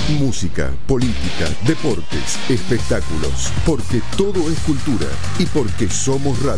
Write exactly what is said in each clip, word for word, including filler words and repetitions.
Música, política, deportes, espectáculos. Porque todo es cultura y porque somos radio.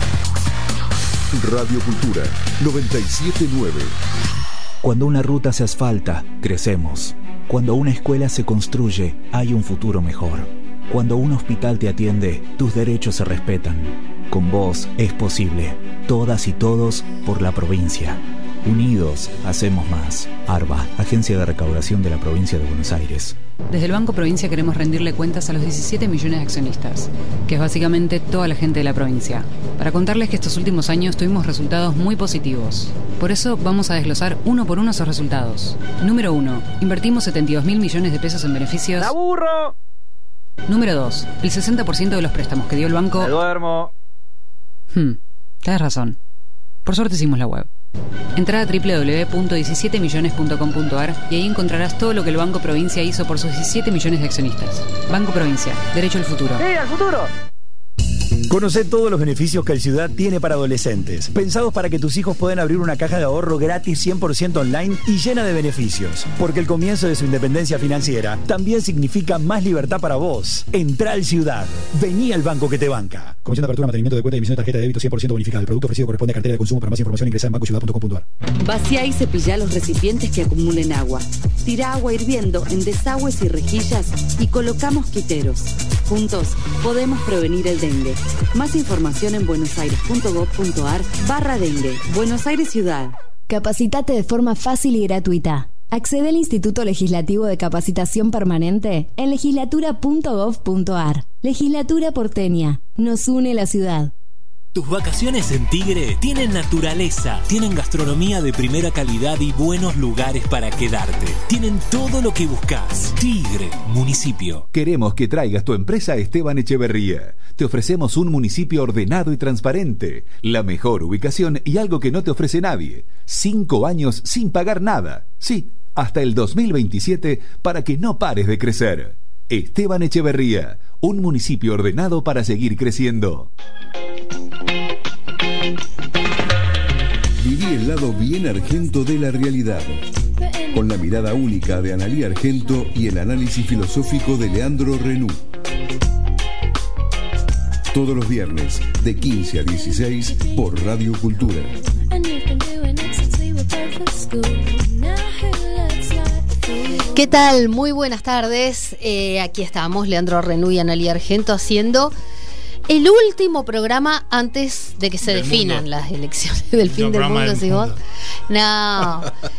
Radio Cultura noventa y siete punto nueve. Cuando una ruta se asfalta, crecemos. Cuando una escuela se construye, hay un futuro mejor. Cuando un hospital te atiende, tus derechos se respetan. Con vos es posible. Todas y todos por la provincia. Unidos, hacemos más. ARBA, Agencia de Recaudación de la Provincia de Buenos Aires. Desde el Banco Provincia queremos rendirle cuentas a los diecisiete millones de accionistas, que es básicamente toda la gente de la provincia, para contarles que estos últimos años tuvimos resultados muy positivos. Por eso vamos a desglosar uno por uno esos resultados. Número uno, invertimos setenta y dos mil millones de pesos en beneficios. ¡La burro! Número dos, el sesenta por ciento de los préstamos que dio el banco. ¡Me duermo! Hmm, tenés razón. Por suerte hicimos la web. Entrá a doble u doble u doble u punto diecisiete millones punto com punto a r y ahí encontrarás todo lo que el Banco Provincia hizo por sus diecisiete millones de accionistas. Banco Provincia, derecho al futuro. ¡Sí, al futuro! Conoce todos los beneficios que el Ciudad tiene para adolescentes, pensados para que tus hijos puedan abrir una caja de ahorro gratis cien por ciento online y llena de beneficios. Porque el comienzo de su independencia financiera también significa más libertad para vos. Entrá al Ciudad. Vení al banco que te banca. Comisión de apertura, mantenimiento de cuenta y emisión de tarjeta de débito cien por ciento bonificada. El producto ofrecido corresponde a cartera de consumo. Para más información ingresa en banco ciudad punto com punto a r. Vacía y cepilla los recipientes que acumulen agua. Tira agua hirviendo en desagües y rejillas y coloca mosquiteros. Juntos podemos prevenir el dengue. Más información en buenosaires.gov.ar barra dengue. Buenos Aires Ciudad. Capacitate de forma fácil y gratuita. Accede al Instituto Legislativo de Capacitación Permanente en legislatura punto gov punto a r. Legislatura porteña. Nos une la ciudad. Tus vacaciones en Tigre tienen naturaleza, tienen gastronomía de primera calidad y buenos lugares para quedarte. Tienen todo lo que buscas. Tigre, municipio. Queremos que traigas tu empresa a Esteban Echeverría. Te ofrecemos un municipio ordenado y transparente, la mejor ubicación y algo que no te ofrece nadie. Cinco años sin pagar nada. Sí, hasta el dos mil veintisiete para que no pares de crecer. Esteban Echeverría, un municipio ordenado para seguir creciendo. Viví el lado bien argento de la realidad, con la mirada única de Analía Argento y el análisis filosófico de Leandro Renú. Todos los viernes, de quince a dieciséis, por Radio Cultura. ¿Qué tal? Muy buenas tardes. Eh, aquí estamos, Leandro Renú y Analía Argento, haciendo el último programa antes de que se del definan mundo. Las elecciones del fin no, del mundo, del mundo. Vos. No.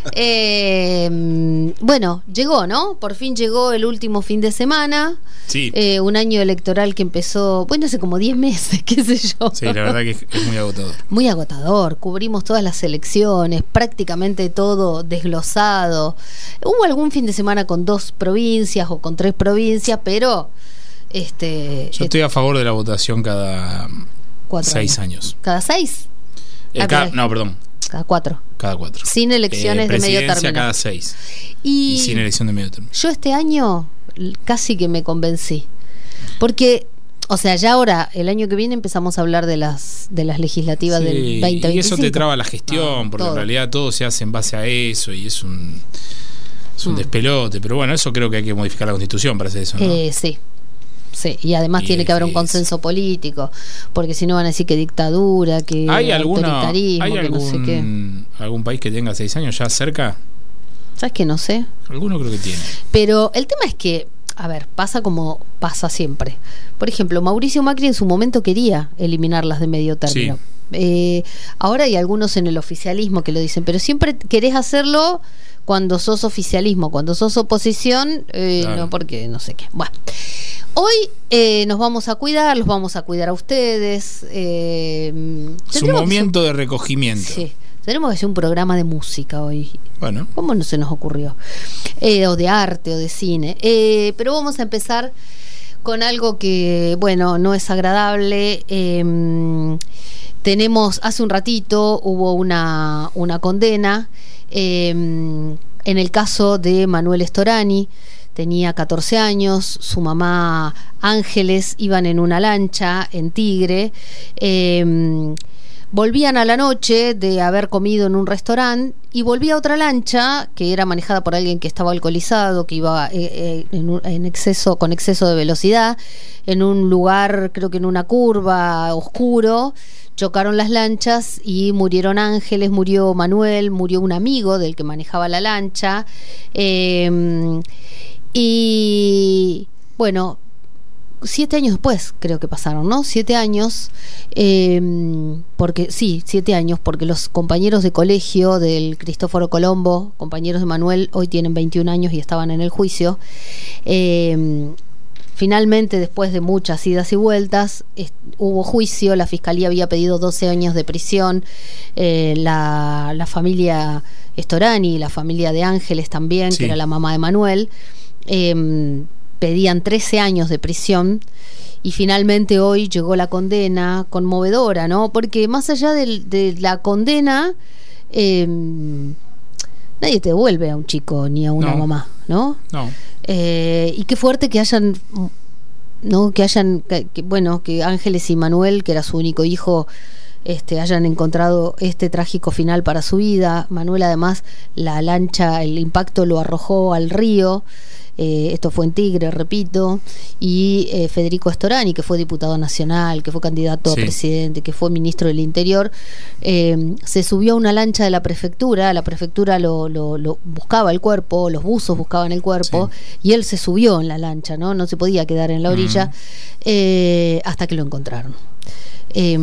eh, bueno, llegó, ¿no? Por fin llegó el último fin de semana. Sí. Eh, un año electoral que empezó, bueno, hace como diez meses, qué sé yo. Sí, la verdad que es, es muy agotador. Muy agotador. Cubrimos todas las elecciones, prácticamente todo desglosado. Hubo algún fin de semana con dos provincias o con tres provincias, pero... Este, Yo estoy a favor de la votación cada seis años. años. ¿Cada seis? Eh, ah, cada, no, perdón. Cada cuatro. Cada cuatro. Sin elecciones eh, de medio término. Cada seis. Y, y sin elección de medio término. Yo este año casi que me convencí. Porque, o sea, ya ahora, el año que viene empezamos a hablar de las de las legislativas sí, del veinte veinticinco. Y eso te traba la gestión, no, porque todo. En realidad todo se hace en base a eso y es un, es un mm. despelote. Pero bueno, eso creo que hay que modificar la Constitución para hacer eso, ¿no? Eh, sí. Sí, y además y tiene que haber un consenso político, porque si no van a decir que dictadura, que ¿Hay alguna, autoritarismo, ¿hay que algún, no sé qué. algún país que tenga seis años ya cerca? ¿Sabes que no sé? Alguno creo que tiene. Pero el tema es que, a ver, pasa como pasa siempre. Por ejemplo, Mauricio Macri en su momento quería eliminarlas de medio término. Sí. Eh, ahora hay algunos en el oficialismo que lo dicen, pero siempre querés hacerlo cuando sos oficialismo, cuando sos oposición, eh, claro. No, porque no sé qué. Bueno. Hoy eh, nos vamos a cuidar, los vamos a cuidar a ustedes. Eh, es un momento de recogimiento. Sí, tenemos que hacer un programa de música hoy. Bueno. ¿Cómo no se nos ocurrió? Eh, o de arte o de cine. Eh, pero vamos a empezar con algo que, bueno, no es agradable. Eh, tenemos, hace un ratito hubo una, una condena eh, en el caso de Manuel Storani. Tenía catorce años, su mamá Ángeles iban en una lancha en Tigre. Eh, volvían a la noche de haber comido en un restaurante y volvía otra lancha que era manejada por alguien que estaba alcoholizado, que iba eh, eh, en, un, en exceso, con exceso de velocidad, en un lugar, creo que en una curva oscuro. Chocaron las lanchas y murieron Ángeles, murió Manuel, murió un amigo del que manejaba la lancha. Eh, y bueno, siete años después creo que pasaron, ¿no? Siete años, eh, porque sí, siete años, porque los compañeros de colegio del Cristóforo Colombo, compañeros de Manuel, hoy tienen veintiún años y estaban en el juicio. Eh, Finalmente, después de muchas idas y vueltas, es, hubo juicio, la Fiscalía había pedido doce años de prisión, eh, la, la familia Storani, la familia de Ángeles también, sí, que era la mamá de Manuel, eh, pedían trece años de prisión y finalmente hoy llegó la condena conmovedora, ¿no? Porque más allá de, de la condena, eh, nadie te devuelve a un chico ni a una no. mamá, ¿no? No. Eh, y qué fuerte que hayan, no, que hayan, que, que, bueno, que Ángeles y Manuel, que era su único hijo, este, hayan encontrado este trágico final para su vida. Manuel, además, la lancha, el impacto lo arrojó al río. Eh, esto fue en Tigre, repito, y eh, Federico Storani, que fue diputado nacional, que fue candidato sí. a presidente, que fue ministro del Interior, eh, se subió a una lancha de la prefectura, la prefectura lo, lo, lo buscaba el cuerpo, los buzos buscaban el cuerpo, sí. y él se subió en la lancha, no, no se podía quedar en la orilla, mm. eh, hasta que lo encontraron. Eh,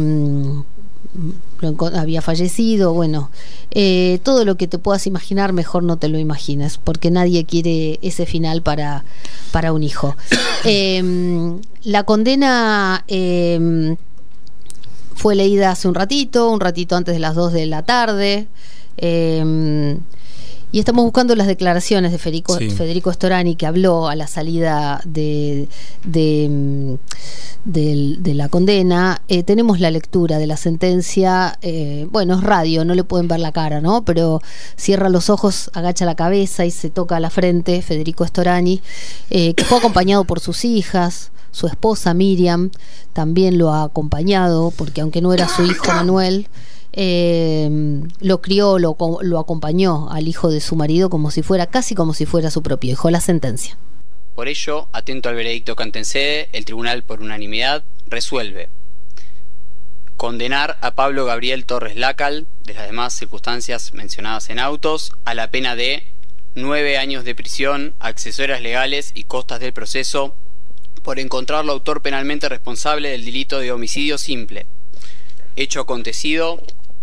había fallecido, bueno, eh, todo lo que te puedas imaginar mejor no te lo imagines, porque nadie quiere ese final para, para un hijo. Eh, la condena eh, fue leída hace un ratito, un ratito antes de las dos de la tarde, eh, y estamos buscando las declaraciones de Federico, sí. Federico Storani, que habló a la salida de, de, de, de la condena. Eh, tenemos la lectura de la sentencia, eh, bueno, es radio, no le pueden ver la cara, ¿no? Pero cierra los ojos, agacha la cabeza y se toca la frente, Federico Storani, eh, que fue acompañado por sus hijas. Su esposa Miriam también lo ha acompañado, porque aunque no era su hijo Manuel, Eh, lo crió, lo, lo acompañó al hijo de su marido como si fuera, casi como si fuera su propio hijo. La sentencia. Por ello, atento al veredicto que antecede, el tribunal por unanimidad resuelve condenar a Pablo Gabriel Torres Lacal, de las demás circunstancias mencionadas en autos, a la pena de nueve años de prisión, accesorias legales y costas del proceso por encontrarlo autor penalmente responsable del delito de homicidio simple, hecho acontecido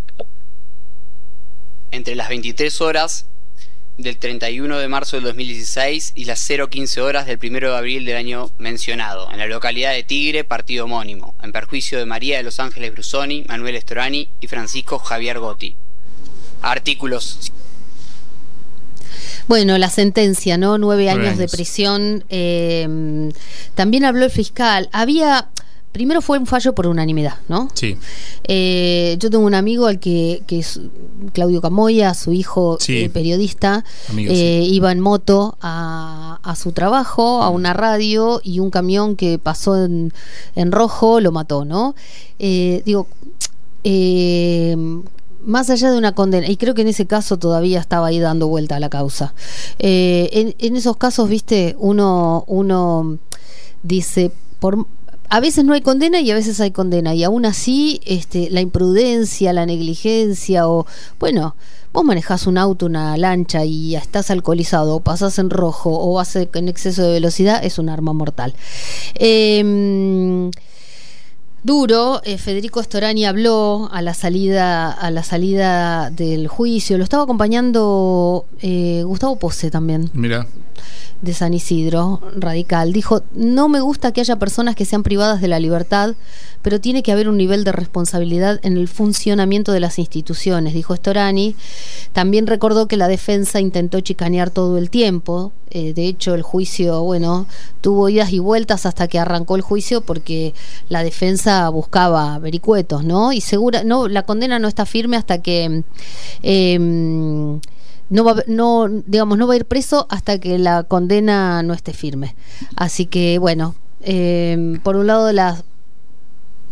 entre las veintitrés horas del treinta y uno de marzo del dos mil dieciséis y las cero quince horas del primero de abril del año mencionado, en la localidad de Tigre, partido homónimo, en perjuicio de María de los Ángeles Brusoni, Manuel Storani y Francisco Javier Gotti. Artículos. Bueno, la sentencia, ¿no? Nueve años, años de prisión. Eh, también habló el fiscal. Había... Primero fue un fallo por unanimidad, ¿no? Sí. Eh, yo tengo un amigo al que, que es Claudio Camoya, su hijo, sí. eh, periodista, amigo, eh, sí. iba en moto a, a su trabajo, a una radio, y un camión que pasó en, en rojo lo mató, ¿no? Eh, digo, eh, más allá de una condena, y creo que en ese caso todavía estaba ahí dando vuelta a la causa. Eh, en, en esos casos, viste, uno, uno dice, por... A veces no hay condena y a veces hay condena, y aún así este, la imprudencia, la negligencia, o bueno, vos manejás un auto, una lancha y estás alcoholizado, o pasás en rojo, o vas en exceso de velocidad, es un arma mortal. Eh, duro, eh, Federico Storani habló a la salida, a la salida del juicio, lo estaba acompañando eh, Gustavo Pose también. Mira. De San Isidro, radical. Dijo, no me gusta que haya personas que sean privadas de la libertad, pero tiene que haber un nivel de responsabilidad en el funcionamiento de las instituciones, dijo Storani. También recordó que la defensa intentó chicanear todo el tiempo. Eh, de hecho, el juicio, bueno, tuvo idas y vueltas hasta que arrancó el juicio, porque la defensa buscaba vericuetos, ¿no? Y segura, no, la condena no está firme hasta que... Eh, No va, no, digamos, no va a ir preso hasta que la condena no esté firme. Así que, bueno, eh, por un lado la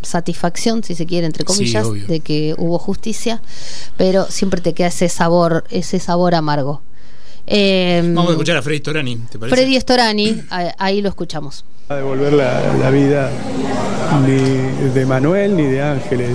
satisfacción, si se quiere, entre comillas, sí, de que hubo justicia, pero siempre te queda ese sabor, ese sabor amargo. Eh, Vamos a escuchar a Freddy Storani, ¿te parece? Freddy Storani, ahí lo escuchamos. A devolver la, la vida ni de Manuel ni de Ángeles.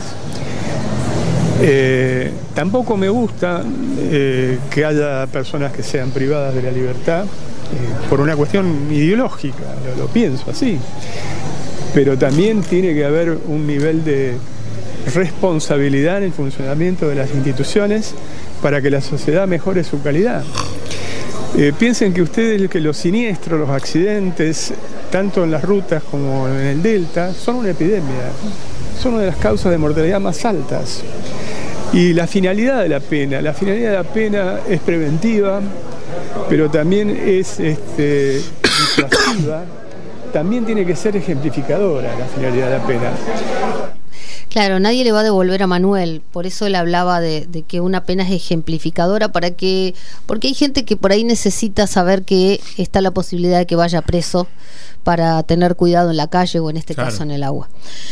Eh, tampoco me gusta eh, que haya personas que sean privadas de la libertad eh, por una cuestión ideológica, lo, lo pienso así. Pero también tiene que haber un nivel de responsabilidad en el funcionamiento de las instituciones para que la sociedad mejore su calidad. Eh, piensen que ustedes que los siniestros, los accidentes, tanto en las rutas como en el delta, son una epidemia, son una de las causas de mortalidad más altas. Y la finalidad de la pena, la finalidad de la pena es preventiva, pero también es este, disuasiva, también tiene que ser ejemplificadora la finalidad de la pena. Claro, nadie le va a devolver a Manuel, por eso él hablaba de, de que una pena es ejemplificadora, para que, porque hay gente que por ahí necesita saber que está la posibilidad de que vaya preso para tener cuidado en la calle o en este claro. caso en el agua.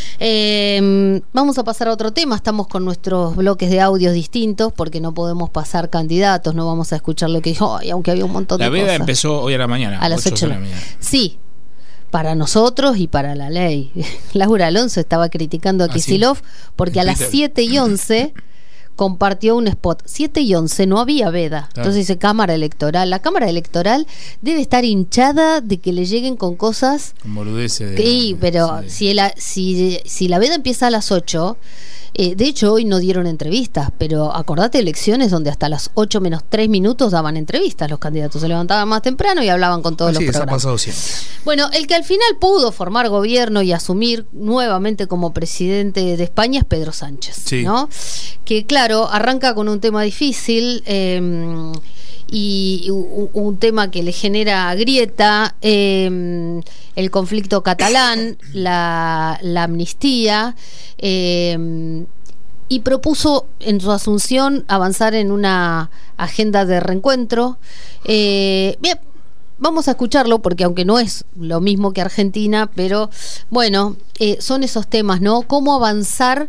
Eh, vamos a pasar a otro tema, estamos con nuestros bloques de audios distintos porque no podemos pasar candidatos, no vamos a escuchar lo que dijo, ay, aunque había un montón la de cosas. La veda empezó hoy a la mañana. A las ocho de la mañana. Sí. Para nosotros y para la ley. Laura Alonso estaba criticando a Kicillof ¿Ah, sí? porque a las siete y once compartió un spot. siete y once no había veda. Claro. Entonces dice Cámara Electoral. La Cámara Electoral debe estar hinchada de que le lleguen con cosas. Con boludeces. Sí, pero sí. Si, la, si, si la veda empieza a las ocho. Eh, de hecho, hoy no dieron entrevistas, pero acordate elecciones donde hasta las ocho menos tres minutos daban entrevistas. Los candidatos se levantaban más temprano y hablaban con todos sí, los programas. Eso ha pasado siempre. Bueno, el que al final pudo formar gobierno y asumir nuevamente como presidente de España es Pedro Sánchez, sí. ¿no? Que claro, arranca con un tema difícil eh, y un, un tema que le genera grieta, eh, el conflicto catalán, la, la amnistía. Eh, y propuso en su asunción avanzar en una agenda de reencuentro. Eh, bien, vamos a escucharlo porque aunque no es lo mismo que Argentina, pero bueno, eh, son esos temas, ¿no? Cómo avanzar,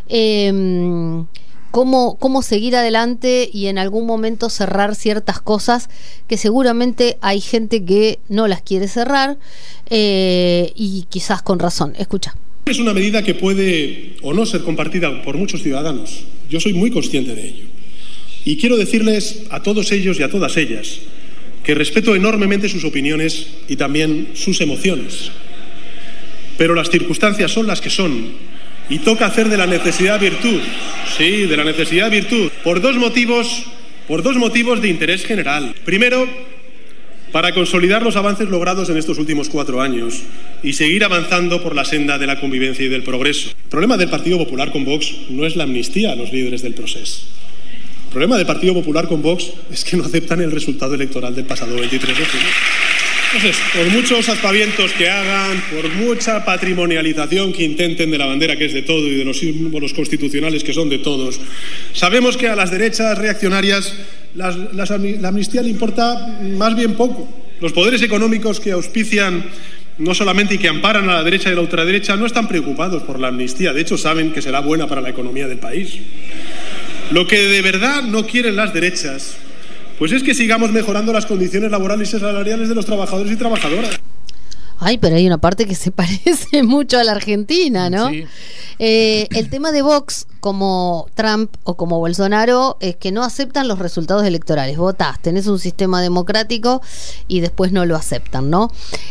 eh, cómo, cómo seguir adelante y en algún momento cerrar ciertas cosas que seguramente hay gente que no las quiere cerrar eh, y quizás con razón. Escucha. Es una medida que puede o no ser compartida por muchos ciudadanos. Yo soy muy consciente de ello. Y quiero decirles a todos ellos y a todas ellas que respeto enormemente sus opiniones y también sus emociones. Pero las circunstancias son las que son y toca hacer de la necesidad virtud. Sí, de la necesidad virtud. Por dos motivos, por dos motivos de interés general. Primero, para consolidar los avances logrados en estos últimos cuatro años y seguir avanzando por la senda de la convivencia y del progreso. El problema del Partido Popular con Vox no es la amnistía a los líderes del proceso. El problema del Partido Popular con Vox es que no aceptan el resultado electoral del pasado veintitrés de junio. Entonces, por muchos aspavientos que hagan, por mucha patrimonialización que intenten de la bandera que es de todo y de los símbolos constitucionales que son de todos, sabemos que a las derechas reaccionarias las, las, la amnistía le importa más bien poco. Los poderes económicos que auspician no solamente y que amparan a la derecha y la ultraderecha no están preocupados por la amnistía, de hecho saben que será buena para la economía del país. Lo que de verdad no quieren las derechas pues es que sigamos mejorando las condiciones laborales y salariales de los trabajadores y trabajadoras. Ay, pero hay una parte que se parece mucho a la Argentina, ¿no? Sí. Eh, el tema de Vox, como Trump o como Bolsonaro, es que no aceptan los resultados electorales. Votás, tenés un sistema democrático y después no lo aceptan, ¿no?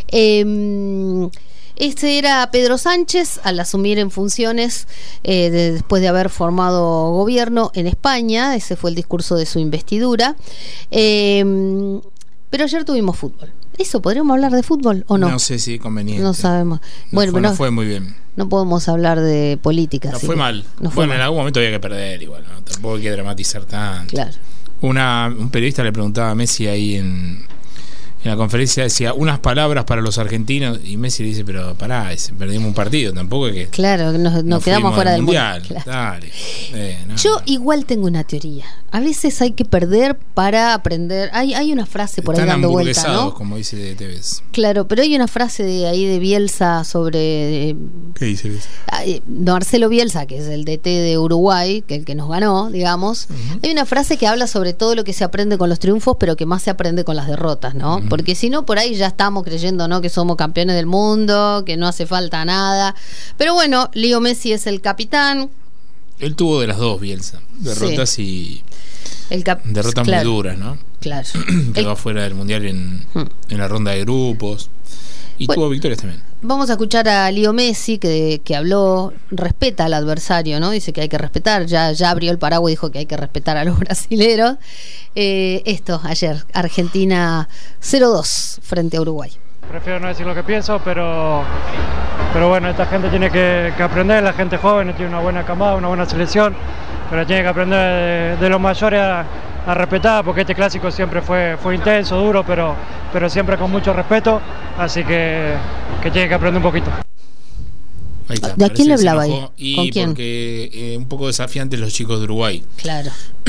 Eh, Este era Pedro Sánchez al asumir en funciones eh, de, después de haber formado gobierno en España. Ese fue el discurso de su investidura. Eh, pero ayer tuvimos fútbol. ¿Eso podríamos hablar de fútbol o no? No sé si conveniente. No sabemos. No bueno, fue, pero no fue muy bien. No podemos hablar de política. No sí. fue mal. No fue bueno, mal. En algún momento había que perder igual, ¿no? Tampoco hay que dramatizar tanto. Claro. Una, un periodista le preguntaba a Messi ahí en... en la conferencia decía unas palabras para los argentinos y Messi le dice, pero pará, perdimos un partido, tampoco es que claro, nos, nos quedamos fuera del mundial, mundial. Claro. Dale. Eh, no, Yo no. igual tengo una teoría. A veces hay que perder para aprender. Hay, hay una frase por Están ahí dando vuelta, ¿no? Como dice Tevez. Claro, pero hay una frase de ahí de Bielsa sobre eh, ¿qué dice Bielsa? Eh, Marcelo Bielsa, que es el D T de Uruguay, que el que nos ganó, digamos. Uh-huh. Hay una frase que habla sobre todo lo que se aprende con los triunfos, pero que más se aprende con las derrotas, ¿no? Uh-huh. Porque si no, por ahí ya estamos creyendo, ¿no?, que somos campeones del mundo, que no hace falta nada. Pero bueno, Leo Messi es el capitán. Él tuvo de las dos, Bielsa. Derrotas sí. y el cap- derrotas claro. muy duras, ¿no? Claro. Quedó el... fuera del mundial en, hmm. en la ronda de grupos. Y bueno, tuvo victorias también. Vamos a escuchar a Leo Messi, que, que habló, respeta al adversario, ¿no? Dice que hay que respetar, ya, ya abrió el paraguas y dijo que hay que respetar a los brasileros. Eh, esto, ayer, Argentina cero dos frente a Uruguay. Prefiero no decir lo que pienso, pero, pero bueno, esta gente tiene que, que aprender, la gente joven tiene una buena camada, una buena selección, pero tiene que aprender de, de los mayores a, a respetar, porque este clásico siempre fue, fue intenso, duro, pero, pero siempre con mucho respeto, así que, que tiene que aprender un poquito. Ahí está, ¿de a quién le hablaba ahí? Y ¿Con quién? Porque eh, un poco desafiantes los chicos de Uruguay. Claro.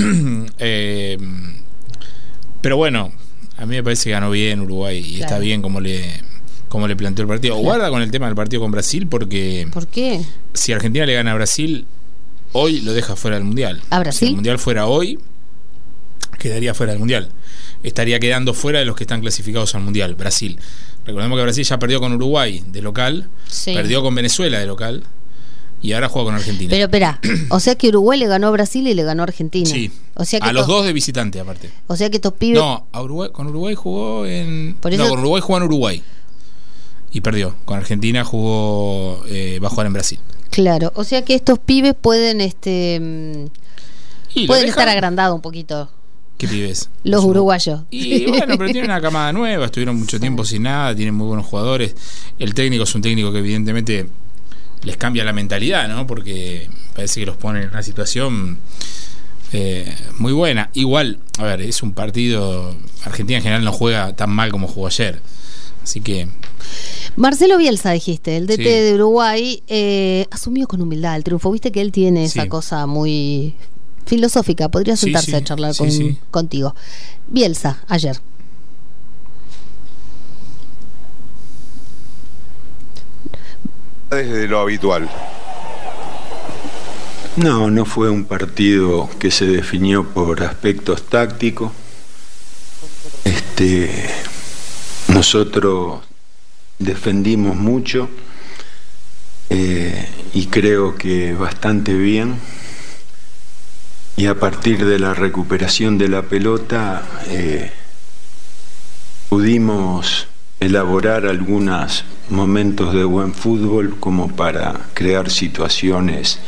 eh, pero bueno, a mí me parece que ganó bien Uruguay y claro. está bien como le como le planteó el partido. Claro. Guarda con el tema del partido con Brasil porque ¿por qué? Si Argentina le gana a Brasil hoy lo deja fuera del mundial. ¿A Brasil? Si el mundial fuera hoy quedaría fuera del mundial. Estaría quedando fuera de los que están clasificados al mundial. Brasil. Recordemos que Brasil ya perdió con Uruguay de local, sí. perdió con Venezuela de local y ahora juega con Argentina. Pero espera, o sea que Uruguay le ganó a Brasil y le ganó a Argentina. Sí. O sea que a los dos de visitante aparte. O sea que estos pibes. No, a Uruguay, con Uruguay jugó en. Por eso... No, con Uruguay jugó en Uruguay y perdió. Con Argentina jugó, eh, va a jugar en Brasil. Claro, o sea que estos pibes pueden, este, y pueden dejan... estar agrandados un poquito. ¿Qué pibes? Los Eso. uruguayos. Y bueno, pero tienen una camada nueva, estuvieron mucho tiempo sin nada, tienen muy buenos jugadores. El técnico es un técnico que evidentemente les cambia la mentalidad, ¿no? Porque parece que los pone en una situación eh, muy buena. Igual, a ver, es un partido. Argentina en general no juega tan mal como jugó ayer. Así que. Marcelo Bielsa, dijiste, el D T sí. de Uruguay, eh, asumió con humildad el triunfo. Viste que él tiene esa sí. cosa muy filosófica. Podría sentarse sí, sí. a charlar sí, con, sí. contigo. Bielsa, ayer. Desde lo habitual. No, no fue un partido que se definió por aspectos tácticos. Este, nosotros defendimos mucho eh, y creo que bastante bien. Y a partir de la recuperación de la pelota eh, pudimos elaborar algunos momentos de buen fútbol como para crear situaciones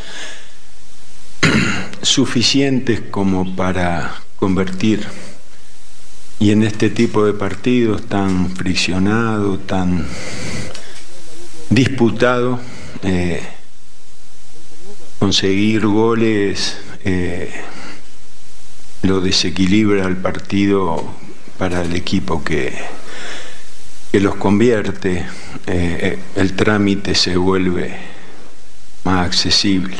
suficientes como para convertir. Y en este tipo de partidos tan friccionados, tan disputados, eh, conseguir goles eh, lo desequilibra el partido para el equipo que que los convierte, eh, el trámite se vuelve más accesible.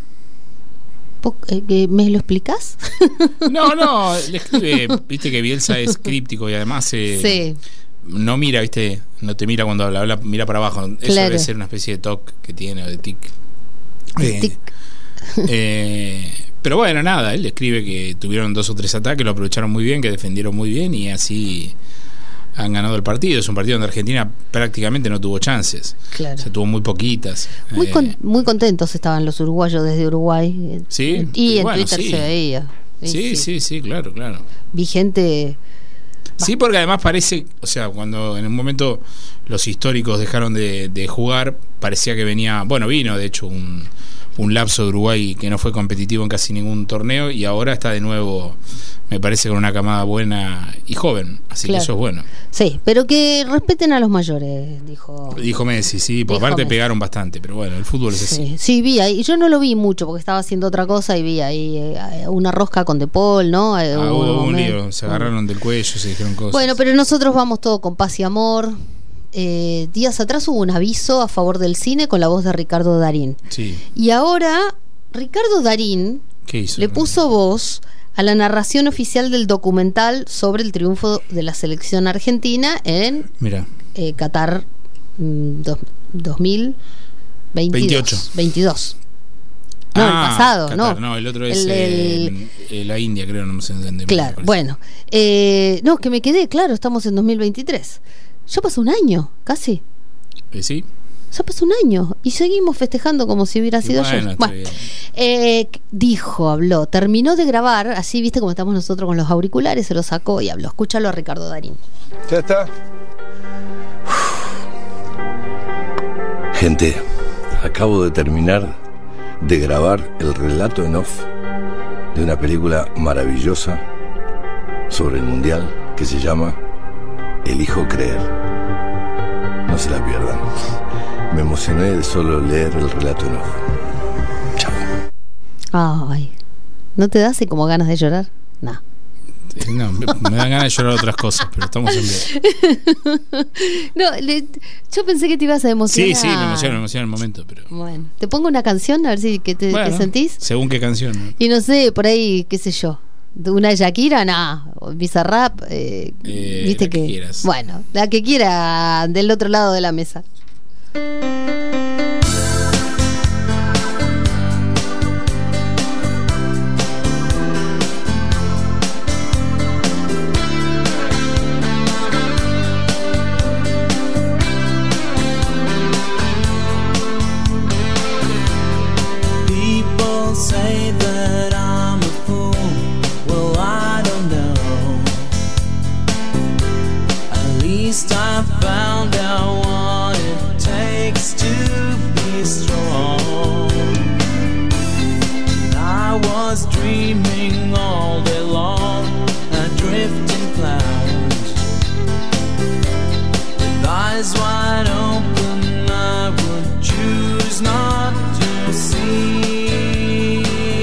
¿Me lo explicás? No, no, le escribe, viste que Bielsa es críptico y además eh, sí. no mira, viste, no te mira cuando habla, habla mira para abajo. Eso claro. debe ser una especie de toque que tiene o de tic. Eh, tic. eh, pero bueno, nada, él escribe que tuvieron dos o tres ataques, lo aprovecharon muy bien, que defendieron muy bien y así han ganado el partido. Es un partido donde Argentina prácticamente no tuvo chances. Claro. Se tuvo muy poquitas. Muy, eh, con, muy contentos estaban los uruguayos desde Uruguay. Sí. Y, y en bueno, Twitter sí. se veía. Sí, sí, sí, sí, claro, claro. Vi gente. Sí, porque además parece, o sea, cuando en un momento los históricos dejaron de, de jugar, parecía que venía, bueno, vino de hecho un, un lapso de Uruguay que no fue competitivo en casi ningún torneo, y ahora está de nuevo, me parece, con una camada buena y joven, así Claro. que eso es bueno. Sí, pero que respeten a los mayores, dijo. Dijo Messi, sí, por Dijo aparte Messi. pegaron bastante, pero bueno, el fútbol es así. Sí, sí, vi ahí. Yo no lo vi mucho porque estaba haciendo otra cosa y vi ahí eh, una rosca con De Paul, ¿no? Eh, Ah, hubo hubo un momento- lío, se agarraron del cuello, se dijeron cosas. Bueno, pero nosotros vamos todo con paz y amor. Eh, días atrás hubo un aviso a favor del cine con la voz de Ricardo Darín. Sí. Y ahora Ricardo Darín ¿Qué hizo? le puso voz a la narración oficial del documental sobre el triunfo de la selección argentina en Mira, eh, Qatar mm, dos- dos mil veintidós. veintiocho. veintidós. No, Ah, el pasado, Qatar, no. No, el otro es El- eh, el- eh, la India, creo, no se entiende. Claro, bueno. Eh, no, que me quedé, claro, estamos en dos mil veintitrés. Ya pasó un año, casi. Eh, sí. Ya pasó un año y seguimos festejando como si hubiera Y sido bueno, ayer. está Bueno, bien. eh, dijo, habló, terminó de grabar, así viste como estamos nosotros con los auriculares, se lo sacó y habló. Escúchalo a Ricardo Darín. ¿Ya está? Gente, acabo de terminar de grabar el relato en off de una película maravillosa sobre el Mundial que se llama Elijo Creer. No se la pierdan. Me emocioné de solo leer el relato en off. Ay, ¿no te da así como ganas de llorar? No. Eh, No, me, me dan ganas de llorar otras cosas, pero estamos en vivo. No, le- yo pensé que te ibas a emocionar. Sí, sí, me emociona, me emociona el momento, pero. Bueno, te pongo una canción a ver si qué te Bueno, qué sentís. Según qué canción, ¿no? Y no sé, por ahí, qué sé yo. De una Shakira, nada. Bizarrap, eh, Eh, viste la que. que quieras. Bueno, la que quiera del otro lado de la mesa. People say that I'm a fool. Well, I don't know. At least I found out what it takes to be strong. I was dreaming all day long, a drifting cloud. With eyes wide open, I would choose not to see.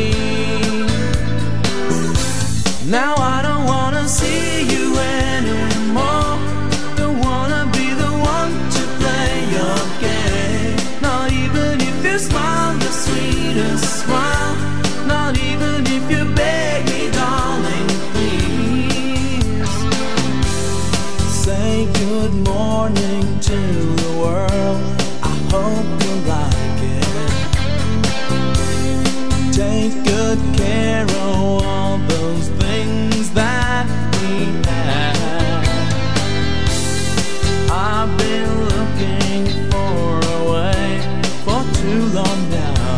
Now I don't wanna see you anymore. Don't wanna be the one to play your game. Not even if you smile the sweetest smile. Not even if you beg me, darling, please. Say good morning to the world. I hope you like it. Take good care of all those things that we have. I've been looking for a way for too long now.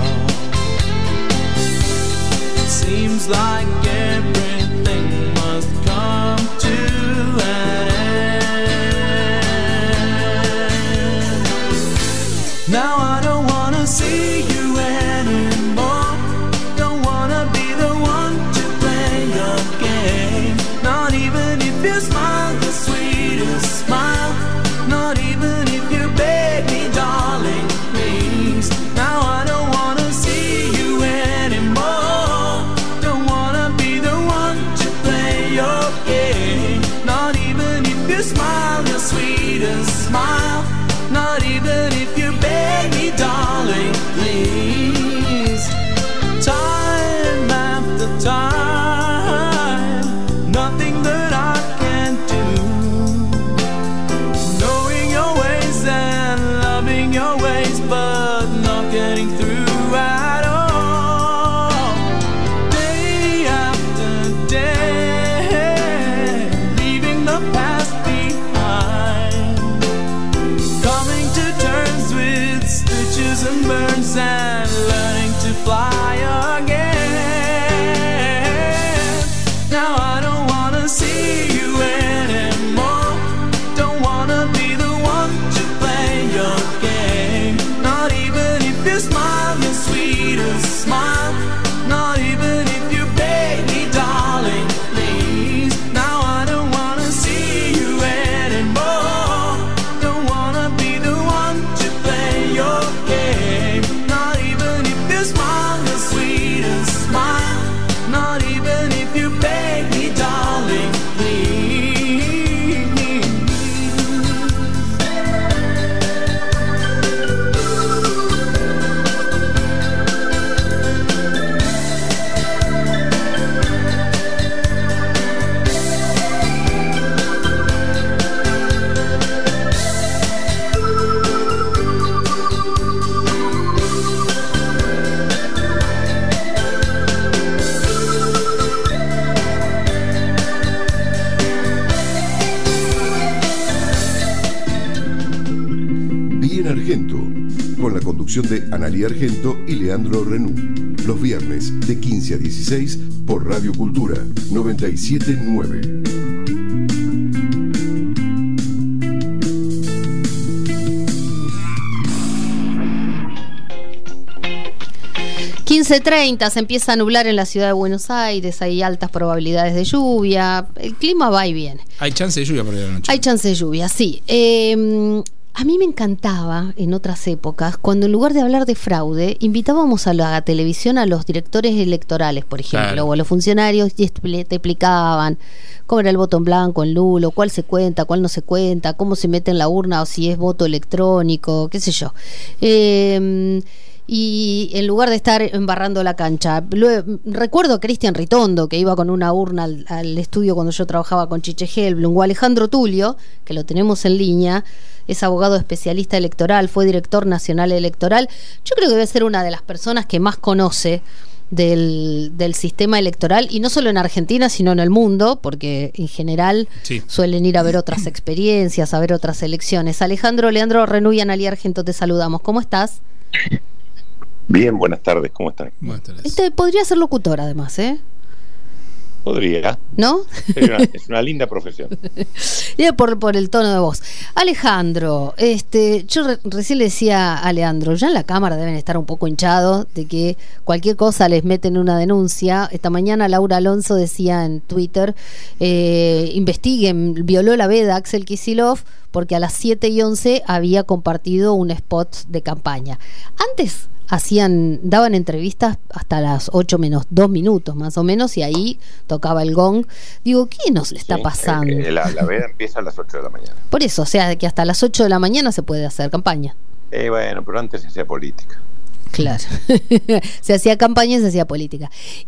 It seems like everything must come to an end. Now I don't wanna see you anymore. Don't wanna be the one to play your game. Not even if you smile the sweetest smile. Not even if you beg me, darling, please. Now I don't wanna see you anymore. Don't wanna be the one to play your game. Not even if you smile the sweetest smile. Not even if you beg me, darling, please. Time after time, nothing that I can do. Knowing your ways and loving your ways, but not getting through at all. Day after day, leaving the past behind. Coming to terms with stitches and burns and learning Argento, con la conducción de Analía Argento y Leandro Renú. Los viernes de quince a dieciséis por Radio Cultura noventa y siete punto nueve. quince treinta se empieza a nublar en la ciudad de Buenos Aires, hay altas probabilidades de lluvia, el clima va y viene. Hay chance de lluvia por la noche. Hay chance de lluvia, sí. Eh, a mí me encantaba en otras épocas cuando en lugar de hablar de fraude invitábamos a la televisión a los directores electorales, por ejemplo, claro, o a los funcionarios y te explicaban cómo era el voto en blanco en Lulo, cuál se cuenta, cuál no se cuenta, cómo se mete en la urna o si es voto electrónico, qué sé yo. Eh, y en lugar de estar embarrando la cancha, luego, recuerdo a Cristian Ritondo que iba con una urna al, al estudio cuando yo trabajaba con Chiche Helblum, o Alejandro Tulio, que lo tenemos en línea, es abogado especialista electoral, fue director nacional electoral. Yo creo que debe ser una de las personas que más conoce del, del sistema electoral, y no solo en Argentina sino en el mundo, porque en general sí, suelen ir a ver otras experiencias, a ver otras elecciones. Alejandro, Leandro Renú y Analía Argento, te saludamos. ¿Cómo estás? Bien, buenas tardes, ¿cómo están? Buenas tardes. Este podría ser locutor además, ¿eh? Podría. ¿No? Es una, es una linda profesión. por, por el tono de voz. Alejandro, este, yo re, recién le decía a Leandro, ya en la Cámara deben estar un poco hinchados de que cualquier cosa les meten una denuncia. Esta mañana Laura Alonso decía en Twitter, eh, investiguen, violó la veda Axel Kicillof porque a las siete y once había compartido un spot de campaña. Antes hacían, daban entrevistas hasta las ocho menos dos minutos más o menos, y ahí tocaba el gong. Digo, ¿qué nos le está sí, pasando? Eh, la, la veda empieza a las ocho de la mañana. Por eso, o sea, que hasta las ocho de la mañana se puede hacer campaña. Eh, bueno, pero antes se hacía política. Claro. Se hacía campaña y se hacía política.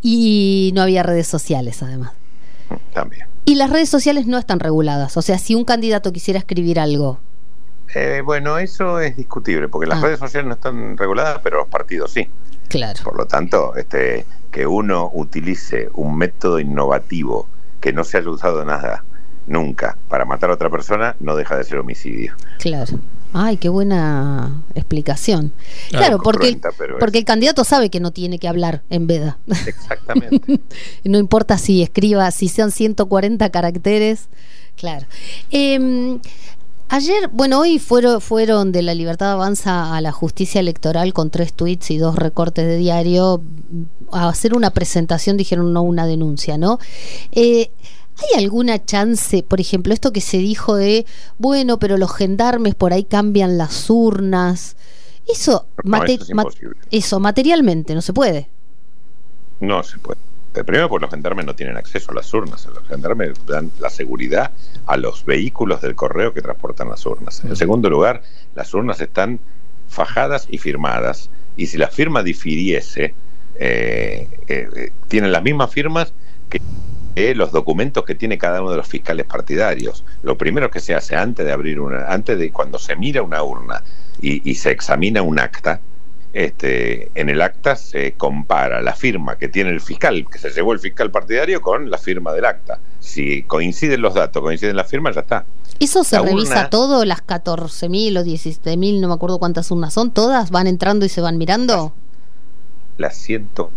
Y no había redes sociales, además. También. Y las redes sociales no están reguladas. O sea, si un candidato quisiera escribir algo... Eh, bueno, eso es discutible, porque las ah. redes sociales no están reguladas, pero los partidos sí. Claro. Por lo tanto, este, que uno utilice un método innovativo que no se haya usado nada nunca para matar a otra persona, no deja de ser homicidio. Claro. Ay, qué buena explicación. Claro, claro porque, cruenta, porque es... el candidato sabe que no tiene que hablar en veda. Exactamente. No importa si escriba, si sean ciento cuarenta caracteres. Claro. Eh, Ayer, bueno, hoy fueron, fueron de La Libertad Avanza a la Justicia Electoral con tres tweets y dos recortes de diario a hacer una presentación, dijeron no una denuncia, ¿no? Eh, ¿Hay alguna chance, por ejemplo, esto que se dijo de, bueno, pero los gendarmes por ahí cambian las urnas? Eso, no, mate- eso, es mat- eso materialmente no se puede. No se puede. Primero, porque los gendarmes no tienen acceso a las urnas. Los gendarmes dan la seguridad a los vehículos del correo que transportan las urnas. En segundo lugar, las urnas están fajadas y firmadas. Y si la firma difiriese, eh, eh, tienen las mismas firmas que eh, los documentos que tiene cada uno de los fiscales partidarios. Lo primero que se hace antes de abrir una, antes de cuando se mira una urna y, y se examina un acta, Este, en el acta se compara la firma que tiene el fiscal, que se llevó el fiscal partidario, con la firma del acta. Si coinciden los datos, coinciden las firmas, ya está. ¿Eso se la revisa urna, todo? ¿Las catorce mil o diecisiete mil, no me acuerdo cuántas urnas son, todas van entrando y se van mirando? Las ciento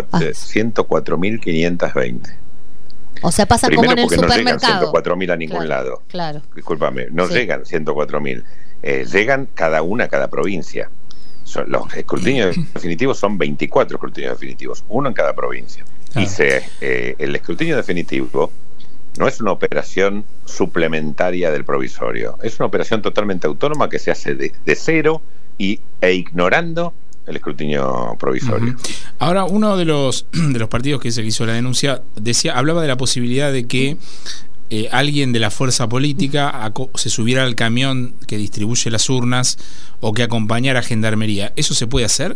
cuatro mil quinientos veinte. O sea, pasa Primero, como en el porque supermercado. No llegan ciento cuatro mil a ningún claro, lado. Claro. Discúlpame, no sí. llegan ciento cuatro mil. Eh, llegan cada una a cada provincia. Son, los escrutinios definitivos son veinticuatro escrutinios definitivos, uno en cada provincia. Ah. Y se, eh, el escrutinio definitivo no es una operación suplementaria del provisorio, es una operación totalmente autónoma que se hace de, de cero y, e ignorando el escrutinio provisorio. Uh-huh. Ahora, uno de los de los partidos que se hizo la denuncia decía, hablaba de la posibilidad de que Eh, alguien de la fuerza política aco- se subiera al camión que distribuye las urnas o que acompañara a Gendarmería. ¿Eso se puede hacer?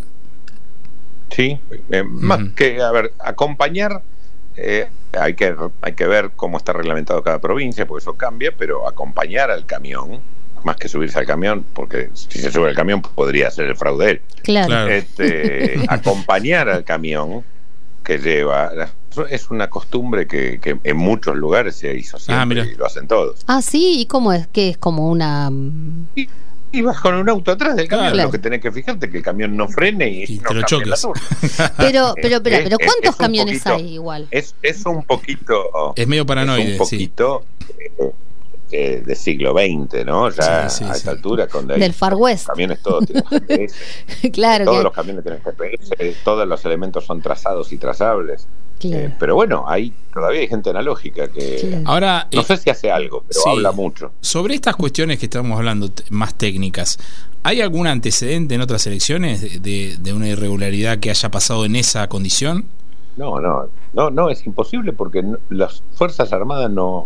Sí, eh, uh-huh. más que, a ver, acompañar, eh, hay que hay que ver cómo está reglamentado cada provincia, porque eso cambia, pero acompañar al camión, más que subirse al camión, porque si se sube al camión podría ser el fraude él. Claro. Este, acompañar al camión que lleva... Es una costumbre que, que en muchos lugares se hizo siempre ah, y lo hacen todos. Ah, sí, ¿y cómo es? ¿Qué es? ¿Como una...? Y vas con un auto atrás del camión, Claro. lo que tenés que fijarte es que el camión no frene y, Y no te lo cambie la choques. turna. Pero, pero, pero, Es- pero es- ¿cuántos es un camiones poquito- hay igual? Es, es un poquito. Es medio paranoide, Es un poquito eh, eh, de siglo veinte, ¿no? Ya Sí, sí, a sí. esta altura, con de ahí, Del Far West. los camiones todos tienen G P S. Claro Todos que- los camiones tienen G P S, todos los elementos son trazados y trazables. Claro. Eh, pero bueno, hay todavía hay gente analógica que Ahora, no eh, sé si hace algo, pero sí. habla mucho. Sobre estas cuestiones que estamos hablando t- más técnicas, ¿hay algún antecedente en otras elecciones de, de- de una irregularidad que haya pasado en esa condición? No, no, no, no, es imposible porque no- las Fuerzas Armadas no,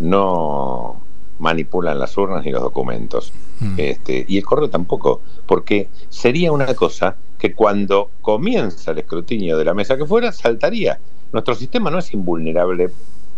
no manipulan las urnas ni los documentos. Mm. Este, y el correo tampoco, porque sería una cosa que cuando comienza el escrutinio de la mesa que fuera, saltaría. Nuestro sistema no es invulnerable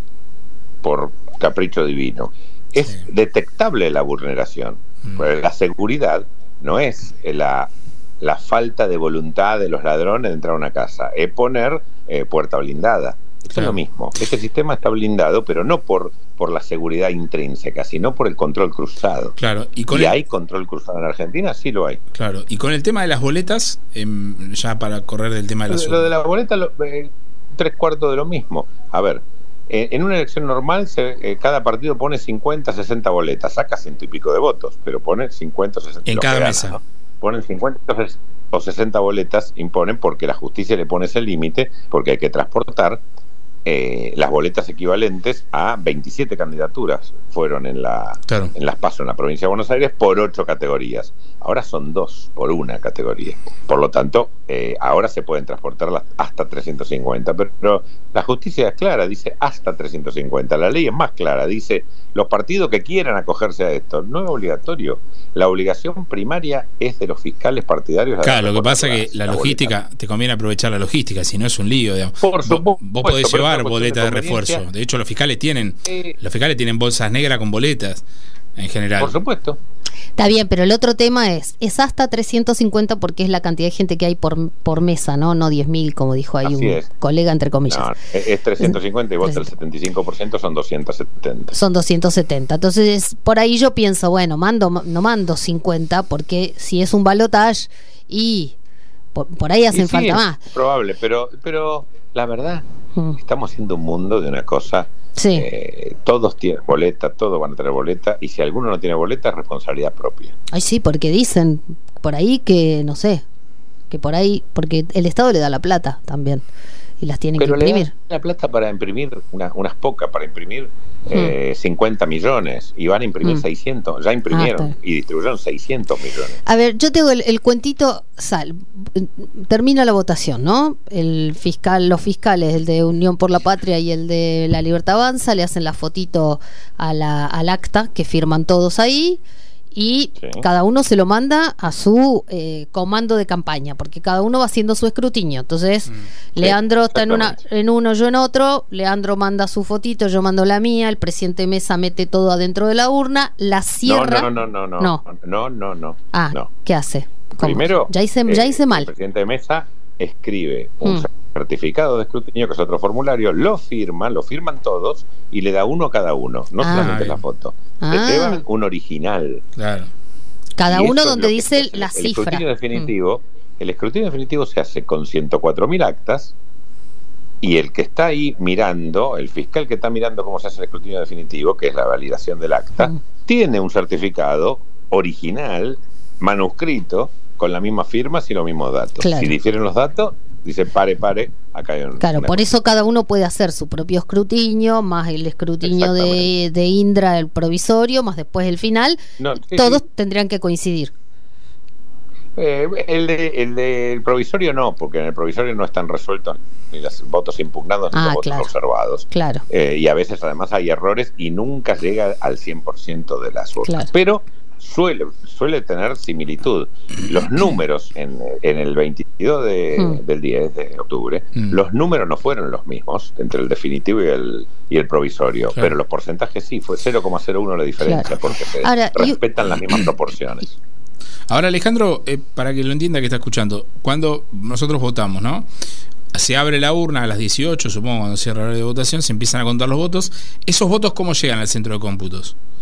por capricho divino, es detectable la vulneración. Pero la seguridad no es la, la falta de voluntad de los ladrones de entrar a una casa, es poner eh, puerta blindada. Esto es lo mismo. Este sistema está blindado, pero no por, por la seguridad intrínseca, sino por el control cruzado. Claro, y con ¿Y el- hay control cruzado en Argentina? Sí lo hay. Claro, y con el tema de las boletas, em, ya para correr del tema de Lo, las lo de la boleta, lo- eh, tres cuartos de lo mismo. A ver, eh, en una elección normal se, eh, cada partido pone cincuenta, sesenta boletas, saca ciento y pico de votos, pero pone cincuenta o sesenta En lo que cada gana, mesa. ¿no? Ponen cincuenta o sesenta boletas, imponen porque la justicia le pone ese límite, porque hay que transportar eh, las boletas equivalentes a veintisiete candidaturas fueron en la Claro. en las PASO en la provincia de Buenos Aires por ocho categorías. Ahora son dos por una categoría. Por lo tanto, eh, ahora se pueden transportar las- hasta trescientos cincuenta, pero, pero la justicia es clara, dice hasta trescientos cincuenta. La ley es más clara, dice los partidos que quieran acogerse a esto. No es obligatorio. La obligación primaria es de los fiscales partidarios. de Claro, lo que pasa es transportar que la las logística, te conviene aprovechar la logística, si no es un lío, digamos. Por Vos- supuesto, vos, podés pero llevar es una cuestión boletas de de refuerzo. conveniencia. De hecho, los fiscales tienen Eh, los fiscales tienen bolsas negras con boletas en general. Por supuesto. Está bien, pero el otro tema es, es hasta trescientos cincuenta porque es la cantidad de gente que hay por, por mesa, ¿no? No diez mil, como dijo ahí Así un es. colega, entre comillas. No, es es trescientos cincuenta y vos el setenta y cinco por ciento son doscientos setenta. Son doscientos setenta. Entonces, por ahí yo pienso, bueno, mando no mando cincuenta porque si es un balotage y por, por ahí hacen Y sí, falta es más. probable, pero, pero la verdad, Mm. estamos haciendo un mundo de una cosa. Sí. eh, todos tienen boleta, todos van a tener boleta, y si alguno no tiene boleta, es responsabilidad propia. Ay, sí, porque dicen por ahí que, no sé, que por ahí, porque el Estado le da la plata también y las tienen Pero que le imprimir. dan la plata para imprimir una- unas pocas, para imprimir eh, cincuenta millones, y van a imprimir Mm. seiscientos, ya imprimieron Ah, está. y distribuyeron seiscientos millones. A ver, yo tengo el, el cuentito, sal, termina la votación, ¿no? El fiscal, los fiscales, el de Unión por la Patria y el de La Libertad Avanza, le hacen la fotito a la, al acta que firman todos ahí y Sí. cada uno se lo manda a su eh, comando de campaña, porque cada uno va haciendo su escrutinio. Entonces, Leandro está en una, en uno, yo en otro, Leandro manda su fotito, yo mando la mía, el presidente Mesa mete todo adentro de la urna, la cierra. No, no, no, no, No. no, no, no, no. Ah, no. ¿qué hace? ¿Cómo? Primero, ya hice, eh, ya hice mal. el presidente de Mesa escribe un Mm. certificado de escrutinio, que es otro formulario, lo firma, lo firman todos y le da uno a cada uno, no Ah. solamente la foto. Ah. Le llevan un original. Claro. Cada Y uno eso es donde lo que dice se hace. la el cifra. Escrutinio definitivo, El escrutinio definitivo se hace con ciento cuatro mil actas, y el que está ahí mirando, el fiscal que está mirando cómo se hace el escrutinio definitivo, que es la validación del acta, Mm. tiene un certificado original, manuscrito, con las mismas firmas y los mismos datos. Claro. Si difieren los datos, dice pare, pare, acá hay un... Claro, una- por eso cada uno puede hacer su propio escrutinio, más el escrutinio de, de Indra, el provisorio, más después el final. No, sí, Todos sí. tendrían que coincidir. Eh, el, de, el del provisorio no, porque en el provisorio no están resueltos ni los votos impugnados ni Ah, los votos claro. observados. Claro. Eh, y a veces además hay errores y nunca llega al cien por ciento de las urnas. Claro. Pero suele, suele tener similitud. Los números en, en el veintidós de, Mm. del diez de octubre, Mm. los números no fueron los mismos entre el definitivo y el, y el provisorio, Claro. pero los porcentajes sí, fue cero coma cero uno la diferencia, Claro. porque se Ahora, y- respetan las mismas proporciones. Ahora, Alejandro, eh, para que lo entienda que está escuchando, cuando nosotros votamos, ¿no? Se abre la urna a las dieciocho, supongo, cuando cierra la hora de votación, se empiezan a contar los votos. ¿Esos votos cómo llegan al centro de cómputos?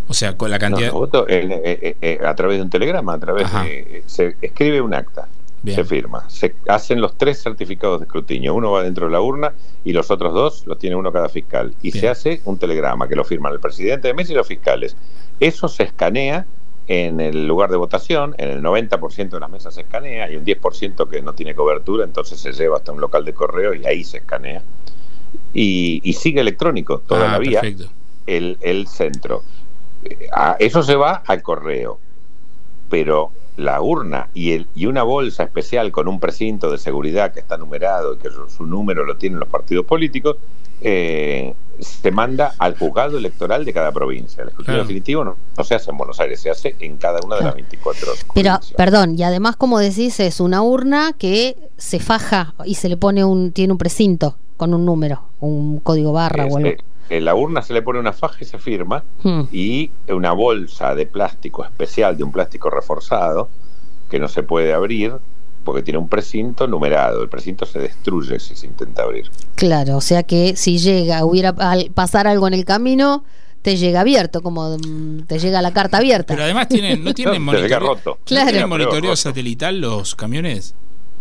O sea, con la cantidad... No, los votos, eh, eh, eh, a través de un telegrama, a través Ajá. de... Se escribe un acta, Bien. se firma, se hacen los tres certificados de escrutinio, uno va dentro de la urna y los otros dos los tiene uno cada fiscal. Y Bien. se hace un telegrama que lo firman el presidente de mesa y los fiscales. Eso se escanea en el lugar de votación, en el noventa por ciento de las mesas se escanea, hay un diez por ciento que no tiene cobertura, entonces se lleva hasta un local de correo y ahí se escanea. Y, y sigue electrónico toda Ah, la vía perfecto. el, el centro. Eh, a- Eso se va al correo, pero la urna y, el, y una bolsa especial con un precinto de seguridad que está numerado y que su, su número lo tienen los partidos políticos, eh, se manda al juzgado electoral de cada provincia. El escrutinio Claro. definitivo no, no se hace en Buenos Aires, se hace en cada una de las veinticuatro Pero, provincias. perdón, y además, como decís, es una urna que se faja y se le pone un, tiene un precinto con un número, un código barra Es, o algo. eh, en la urna se le pone una faja y se firma, Hmm. y una bolsa de plástico especial, de un plástico reforzado, que no se puede abrir porque tiene un precinto numerado. El precinto se destruye si se intenta abrir. Claro, o sea que si llega, hubiera al pasar algo en el camino, te llega abierto, como mm, te llega la carta abierta. Pero además tienen, no tienen No, te llega monitoreo, roto. ¿no Claro. tienen monitoreo Roto. satelital los camiones.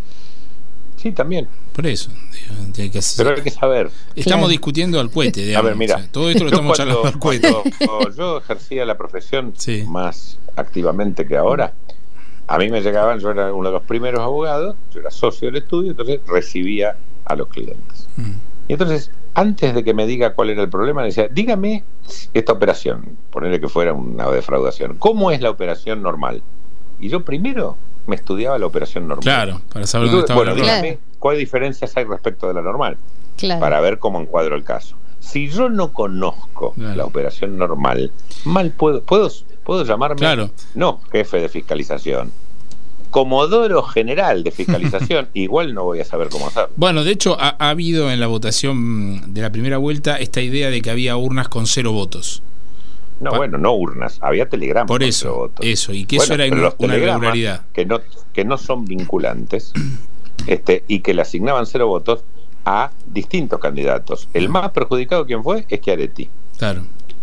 Sí, también. Por eso. digo, tiene que hacer- Pero hay que saber. Estamos Claro. discutiendo al cohete, A digamos. ver, mira. O sea, todo esto lo yo estamos cuando- charlando al cohete. cuando yo ejercía la profesión Sí. más activamente que ahora, a mí me llegaban, yo era uno de los primeros abogados, yo era socio del estudio, entonces recibía a los clientes. Mm. Y entonces, antes de que me diga cuál era el problema, le decía, dígame esta operación, ponerle que fuera una defraudación, ¿cómo es la operación normal? Y yo primero me estudiaba la operación normal. Claro, para saber Y dónde tú, estaba bueno, el error. dígame cuáles diferencias hay respecto de la normal, Claro. para ver cómo encuadro el caso. Si yo no conozco Claro. la operación normal, mal puedo, puedo, puedo llamarme, Claro. no jefe de fiscalización, comodoro general de fiscalización, igual no voy a saber cómo hacerlo. Bueno, de hecho, ha, ha habido en la votación de la primera vuelta esta idea de que había urnas con cero votos. No, Pa- bueno, no urnas, había telegramas. Por con eso, cero votos. eso, y que Bueno, eso era pero una, los una telegramas irregularidad. que no que no son vinculantes, este y que le asignaban cero votos a distintos candidatos. El más perjudicado, ¿quién fue? Es Schiaretti, Claro.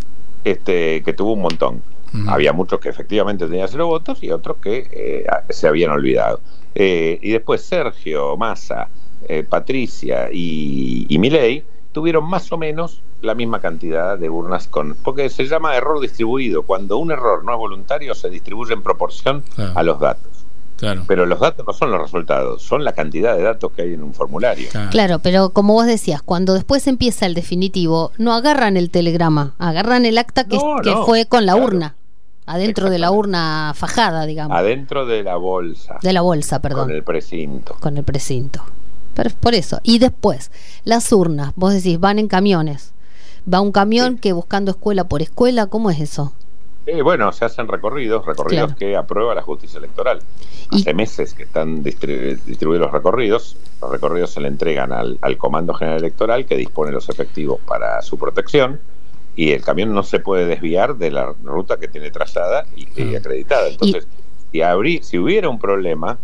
este que tuvo un montón. Ujú. Había muchos que efectivamente tenían cero votos y otros que eh, se habían olvidado. Eh, y después Sergio, Massa, eh, Patricia y, y Milei tuvieron más o menos la misma cantidad de urnas, con porque se llama error distribuido. Cuando un error no es voluntario, se distribuye en proporción Claro. a los datos. Claro. Pero los datos no son los resultados, son la cantidad de datos que hay en un formulario. Claro. Claro, pero como vos decías, cuando después empieza el definitivo, no agarran el telegrama, agarran el acta que, No, que no, fue con la claro. urna, adentro de la urna fajada, digamos, Adentro de la bolsa, de la bolsa, perdón, con el precinto. con el precinto. Pero por eso. Y después, las urnas, vos decís, van en camiones. Va un camión Sí. que buscando escuela por escuela, ¿cómo es eso? Eh, bueno, se hacen recorridos, recorridos Claro. que aprueba la justicia electoral. Y- Hace meses que están distri- distribuidos los recorridos. Los recorridos se le entregan al, al Comando General Electoral, que dispone los efectivos para su protección, y el camión no se puede desviar de la ruta que tiene trazada y, y Ah. acreditada. Entonces, si, abrí, si hubiera un problema,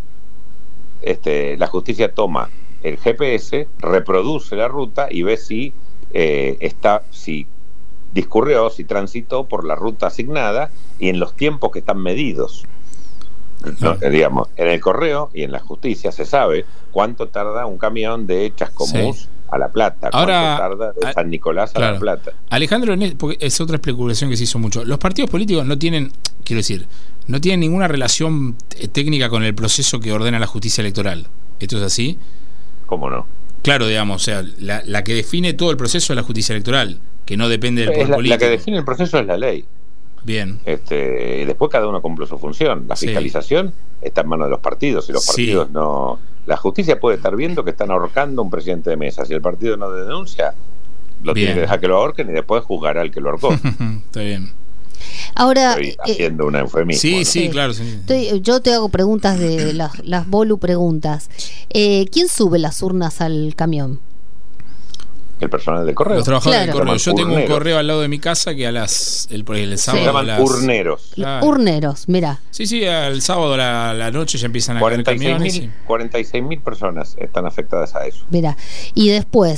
este, la justicia toma el G P S, reproduce la ruta y ve si eh, está, si discurrió, si transitó por la ruta asignada y en los tiempos que están medidos. No, eh, digamos, en el correo y en la justicia se sabe cuánto tarda un camión de Chascomús Sí. a La Plata, Ahora, cuánto tarda de a- San Nicolás a claro. La Plata. Alejandro, en el- porque es otra especulación que se hizo mucho. Los partidos políticos no tienen, quiero decir, no tienen ninguna relación eh, técnica con el proceso que ordena la justicia electoral. ¿Esto es así? ¿Cómo no? Claro, digamos, o sea, la, la que define todo el proceso es la justicia electoral, que no depende del Es poder la, político. la que define el proceso es la ley. Bien. Este, y después cada uno cumple su función. La Sí. fiscalización está en manos de los partidos y los Sí. partidos no. La justicia puede estar viendo que están ahorcando a un presidente de mesa. Si el partido no denuncia, lo Bien. tiene que dejar que lo ahorquen y después juzgará al que lo ahorcó. Está bien. Ahora, Estoy eh, haciendo un eufemismo. Sí, ¿no? sí, claro. sí. estoy- yo te hago preguntas de las, las bolu preguntas. Eh, ¿Quién sube las urnas al camión? El personal del correo. Los trabajadores Claro. del correo. Yo tengo un Urneros. correo al lado de mi casa que a las el, el Se sábado a llaman las, urneros. Claro. Urneros, mira. Sí, sí, al sábado a la, la noche ya empiezan a caer cuarenta y seis camiones. mil y- cuarenta y seis mil personas están afectadas a eso. Mira, y después,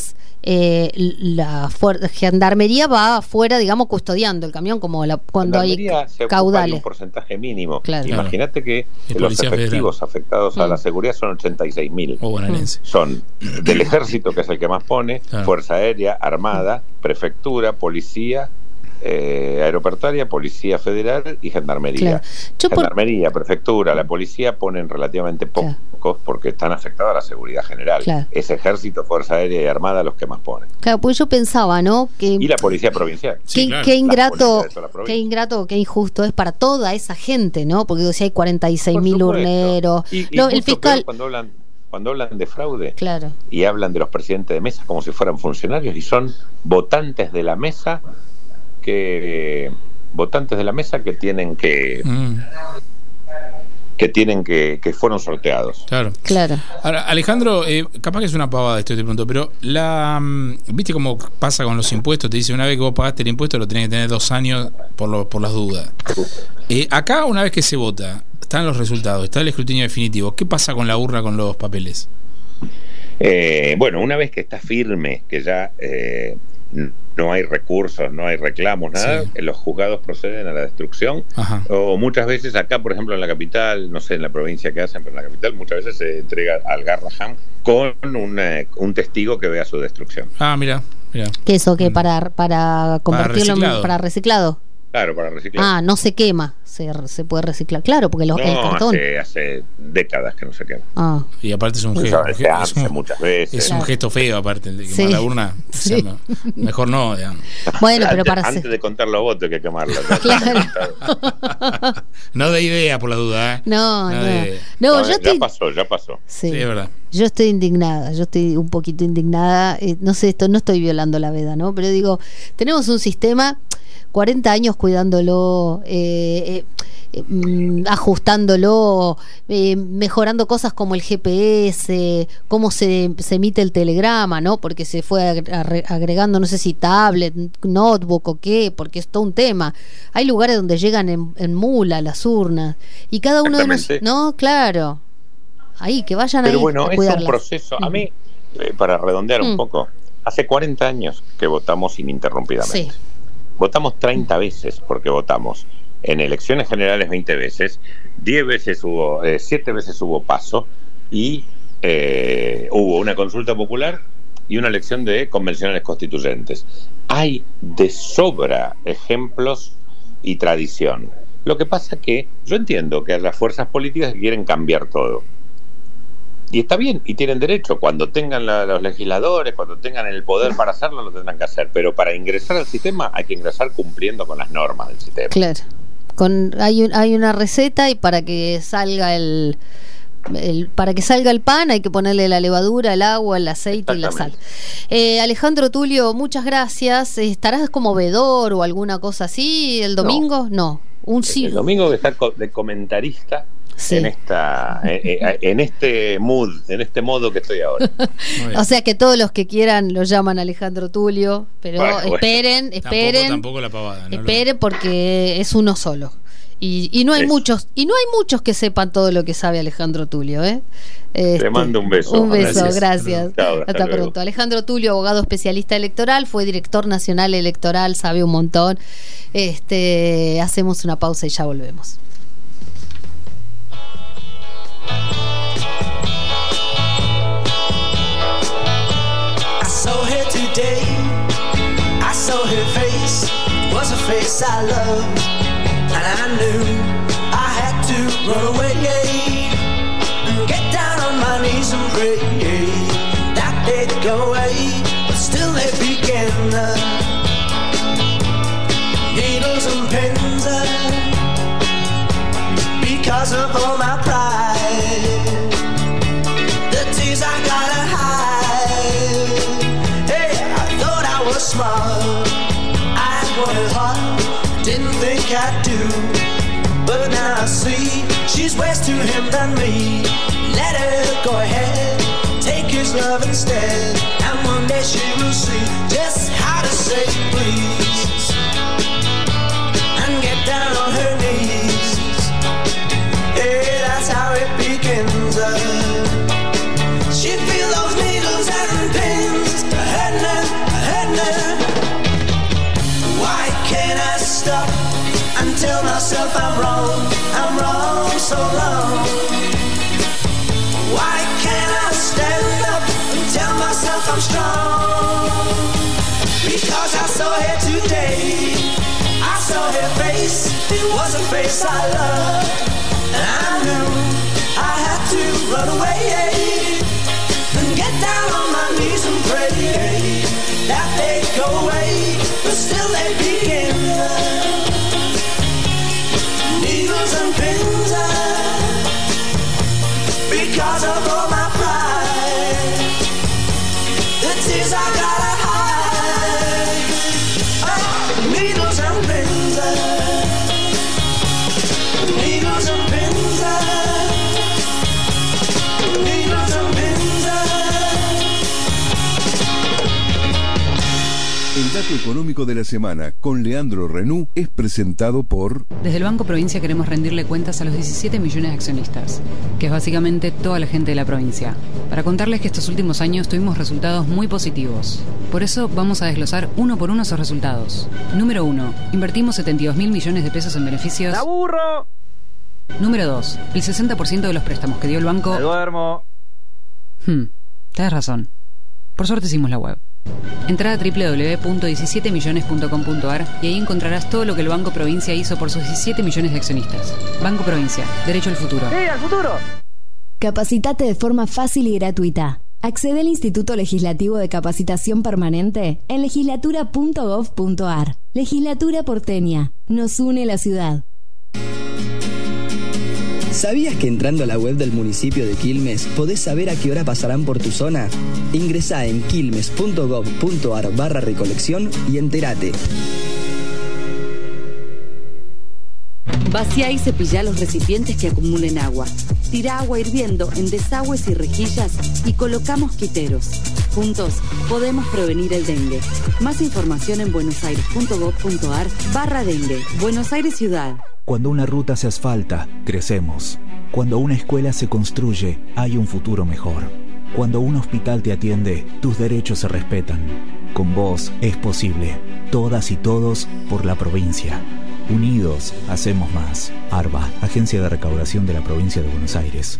eh, la fuer- gendarmería va afuera, digamos, custodiando el camión, como la, cuando hay Gendarmería se ocupa de caudales. un porcentaje mínimo. Claro. Imagínate que Y los Policía efectivos Federal. afectados a Mm. la seguridad son ochenta y seis mil. O bonaerense. Son del ejército, que es el que más pone, Claro. Fuerza Aérea, Armada, Prefectura, Policía, eh, Aeroportuaria, Policía Federal y Gendarmería. Claro. Yo por- Gendarmería, Prefectura, la Policía ponen relativamente pocos porque están afectados a la seguridad general. Claro. Es Ejército, Fuerza Aérea y Armada los que más ponen. Claro, pues yo pensaba, ¿no? Que Y la Policía Provincial. Qué, Las qué ingrato, policías de toda la qué provincia. ingrato, qué injusto es para toda esa gente, ¿no? Porque digo, si hay cuarenta y seis mil Por supuesto. urneros. Y, y No, el mucho fiscal. peor cuando hablan, cuando hablan de fraude Claro. y hablan de los presidentes de mesa como si fueran funcionarios y son votantes de la mesa que votantes de la mesa que tienen que Mm, que tienen que que fueron sorteados. claro. Claro. Ahora, Alejandro, eh, capaz que es una pavada esto te pregunto, pero la mm, ¿viste cómo pasa con los impuestos? Te dice, una vez que vos pagaste el impuesto lo tenés que tener dos años por, lo, por las dudas. Eh, acá, una vez que se vota, están los resultados, está el escrutinio definitivo. ¿Qué pasa con la urna, con los papeles? Eh, bueno, una vez que está firme, que ya eh, no hay recursos, no hay reclamos, nada, Sí. los juzgados proceden a la destrucción. Ajá. O muchas veces acá, por ejemplo, en la capital, no sé en la provincia que hacen, pero en la capital muchas veces se entrega al Garrahan con un, eh, un testigo que vea su destrucción. Ah, mira, mira. ¿Qué eso? ¿Qué? Para, para convertirlo en reciclado. para reciclado. Claro, para reciclar. Ah, no se quema, se, se puede reciclar. Claro, porque los, el no, cartón. hace, hace décadas que no se quema. Ah. Y aparte es un Se gesto. hace hace muchas veces. Es un gesto feo, aparte, el de quemar Sí. la urna. O sea, Sí. no, mejor no, digamos. Bueno, pero Antes- para Antes de contar los votos hay que quemarla. No de idea, por la duda, ¿eh? No, no. de idea. No, No, yo ya estoy, pasó, ya pasó. sí. Sí, es verdad. Yo estoy indignada, yo estoy un poquito indignada. Eh, no sé, esto no estoy violando la veda, ¿no? Pero digo, tenemos un sistema, cuarenta años cuidándolo, eh, eh, eh, mm, ajustándolo, eh, mejorando cosas como el G P S, cómo se, se emite el telegrama, ¿no? Porque se fue agre- agregando, no sé si tablet, notebook o qué, porque es todo un tema. Hay lugares donde llegan en, en mula las urnas y cada uno de nosotros, Exactamente. ¿no? Claro. Ahí, que vayan Pero ahí bueno, a es un cuidarlas. proceso. A mí, eh, para redondear un Mm. poco, hace cuarenta años que votamos ininterrumpidamente. Sí. Votamos treinta veces, porque votamos en elecciones generales veinte veces, diez veces hubo, eh, siete veces hubo paso y eh, hubo una consulta popular y una elección de convencionales constituyentes. Hay de sobra ejemplos y tradición. Lo que pasa que yo entiendo que hay las fuerzas políticas que quieren cambiar todo. Y está bien, y tienen derecho. Cuando tengan la, los legisladores, cuando tengan el poder para hacerlo, lo tendrán que hacer. Pero para ingresar al sistema hay que ingresar cumpliendo con las normas del sistema. Claro. Con, hay, un, hay una receta y para que salga el, el para que salga el pan hay que ponerle la levadura, el agua, el aceite y la sal. Eh, Alejandro Tulio, muchas gracias. ¿Estarás como vedor o alguna cosa así el domingo? No. Un sí. El domingo voy a estar co- de comentarista Sí. en esta en, en- en este mood, en este modo que estoy ahora. O sea que todos los que quieran lo llaman Alejandro Tulio, pero Bueno, bueno. esperen, esperen, Tampoco, tampoco la pavada. ¿no? esperen porque es uno solo. Y, y no hay Es. muchos, y no hay muchos que sepan todo lo que sabe Alejandro Tulio, ¿eh? Este, Te mando un beso. Un beso, Gracias. gracias. Chao, hasta hasta luego. pronto. Alejandro Tulio, abogado especialista electoral, fue director nacional electoral, sabe un montón. Este, hacemos una pausa y ya volvemos. I saw her today, I saw her face, it was a face I loved, and I knew I had to run away and get down on my knees and pray that they'd go away, but still they began. Uh, needles and pens, uh, because of all my pride, the tears I gotta hide. Hey, I thought I was smart, I wanted hard, didn't think I'd do, but now I see she's worse to him than me. Let her go ahead, take his love instead, and one day she will see just how to say please, and get down on her knees. Yeah, that's how it begins. Uh, she feel those needles and pins hurting her place I love. And I knew I had to run away and get down on my knees and pray that they'd go away, but still they begin. Needles and pins, because of all my pride, the tears I gotta hide. Oh, needles and pins, needles and pins, needles and pins. El dato económico de la semana con Leandro Renú es presentado por... Desde el Banco Provincia queremos rendirle cuentas a los diecisiete millones de accionistas, que es básicamente toda la gente de la provincia, para contarles que estos últimos años tuvimos resultados muy positivos. Por eso vamos a desglosar uno por uno esos resultados. Número uno. Invertimos setenta y dos mil millones de pesos en beneficios. ¡La burro! Número dos. El sesenta por ciento de los préstamos que dio el banco... ¡Me duermo! Hmm, tenés razón. Por suerte hicimos la web. Entrá a doble u doble u doble u punto diecisiete millones punto com punto a r y ahí encontrarás todo lo que el Banco Provincia hizo por sus diecisiete millones de accionistas. Banco Provincia, derecho al futuro. ¡Sí, al futuro! Capacitate de forma fácil y gratuita. Accede al Instituto Legislativo de Capacitación Permanente en legislatura punto gov punto a r. Legislatura porteña. Nos une la ciudad. ¿Sabías que entrando a la web del municipio de Quilmes podés saber a qué hora pasarán por tu zona? Ingresá en quilmes punto gov punto a r barra recolección y entérate. Vacía y cepillá los recipientes que acumulen agua. Tira agua hirviendo en desagües y rejillas y coloca mosquiteros. Juntos podemos prevenir el dengue. Más información en buenosaires punto gov punto a r barra dengue. Buenos Aires Ciudad. Cuando una ruta se asfalta, crecemos. Cuando una escuela se construye, hay un futuro mejor. Cuando un hospital te atiende, tus derechos se respetan. Con vos es posible. Todas y todos por la provincia. Unidos, hacemos más. ARBA, Agencia de Recaudación de la Provincia de Buenos Aires.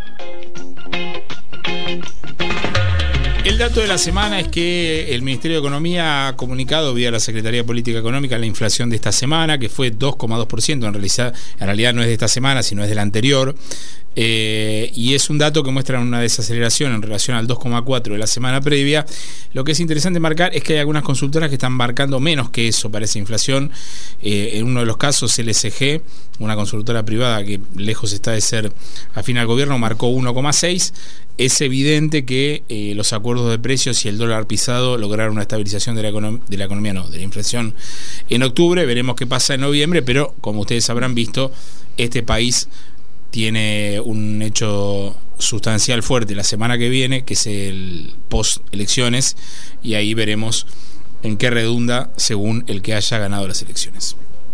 El dato de la semana es que el Ministerio de Economía ha comunicado vía la Secretaría de Política Económica la inflación de esta semana, que fue dos coma dos por ciento. En realidad, en realidad no es de esta semana, sino es de la anterior. Eh, y es un dato que muestra una desaceleración en relación al dos coma cuatro de la semana previa. Lo que es interesante marcar es que hay algunas consultoras que están marcando menos que eso para esa inflación. Eh, en uno de los casos, L S G, una consultora privada que lejos está de ser afín al gobierno, marcó uno coma seis. Es evidente que eh, los acuerdos de precios y el dólar pisado lograron una estabilización de la, econom- de la economía, no, de la inflación en octubre. Veremos qué pasa en noviembre, pero como ustedes habrán visto, este país tiene un hecho sustancial fuerte la semana que viene, que es el post-elecciones, y ahí veremos en qué redunda según el que haya ganado las elecciones.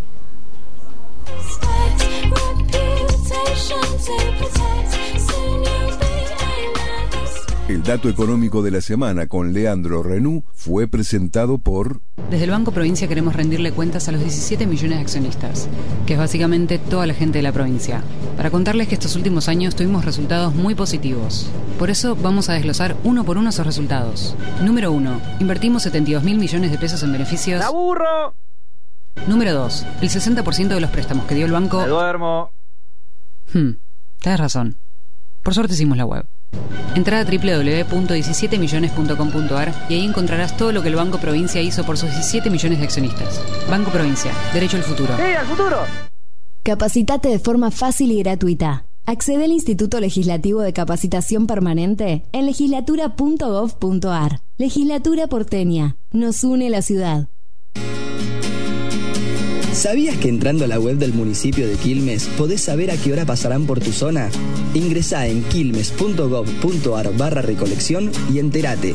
El dato económico de la semana con Leandro Renú fue presentado por... Desde el Banco Provincia queremos rendirle cuentas a los diecisiete millones de accionistas, que es básicamente toda la gente de la provincia, para contarles que estos últimos años tuvimos resultados muy positivos. Por eso vamos a desglosar uno por uno esos resultados. Número uno. Invertimos setenta y dos mil millones de pesos en beneficios. ¡La burro! Número dos. El sesenta por ciento de los préstamos que dio el banco... ¡Me duermo! Hmm, tenés razón. Por suerte hicimos la web. Entrá a doble u doble u doble u punto diecisiete millones punto com punto a r y ahí encontrarás todo lo que el Banco Provincia hizo por sus diecisiete millones de accionistas. Banco Provincia, derecho al futuro. ¡Sí, al futuro! Capacitate de forma fácil y gratuita. Accede al Instituto Legislativo de Capacitación Permanente en legislatura punto gov punto a r. Legislatura porteña. Nos une la ciudad. ¿Sabías que entrando a la web del municipio de Quilmes podés saber a qué hora pasarán por tu zona? Ingresá en quilmes punto gov punto a r barra recolección y entérate.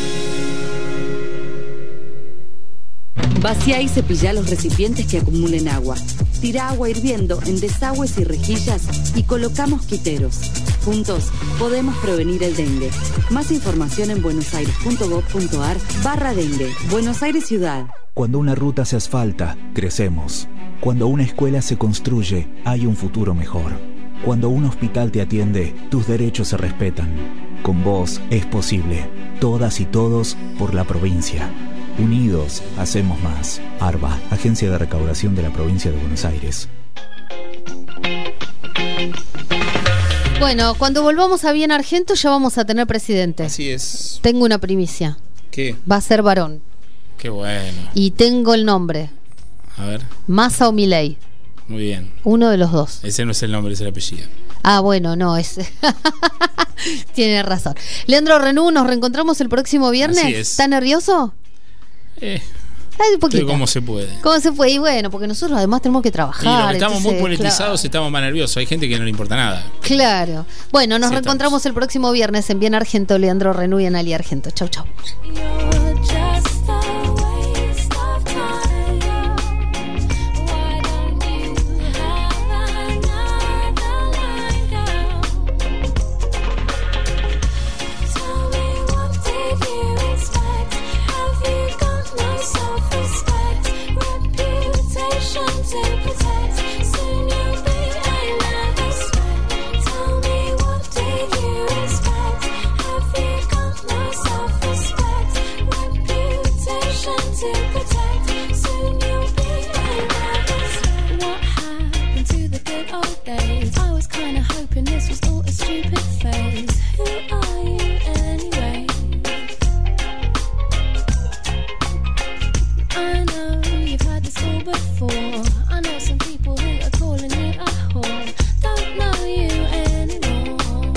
Vacía y cepillá los recipientes que acumulen agua. Tira agua hirviendo en desagües y rejillas y coloca mosquiteros. Juntos podemos prevenir el dengue. Más información en buenosaires punto gov punto a r barra dengue. Buenos Aires Ciudad. Cuando una ruta se asfalta, crecemos. Cuando una escuela se construye, hay un futuro mejor. Cuando un hospital te atiende, tus derechos se respetan. Con vos es posible. Todas y todos por la provincia. Unidos, hacemos más. ARBA, Agencia de Recaudación de la Provincia de Buenos Aires. Bueno, cuando volvamos a Bien Argento ya vamos a tener presidente. Así es. Tengo una primicia. ¿Qué? Va a ser varón. Qué bueno. Y tengo el nombre. A ver. Massa o Milei. Muy bien. Uno de los dos. Ese no es el nombre, es el apellido. Ah, bueno, no, es... Tiene razón. Leandro Renú, nos reencontramos el próximo viernes. Así es. ¿Está nervioso? Eh... Ay, un poquito. Estoy como se puede. ¿Cómo se fue? Y bueno, porque nosotros además tenemos que trabajar. Y los que estamos entonces, muy politizados claro. estamos más nerviosos. Hay gente que no le importa nada. Claro. Bueno, nos Sí, reencontramos estamos. el próximo viernes en Bien Argento, Leandro Renú y Analia Argento. Chau, chau. This was all a stupid phase. Who are you anyway? I know you've heard this all before. I know some people who are calling you a whore. Don't know you anymore.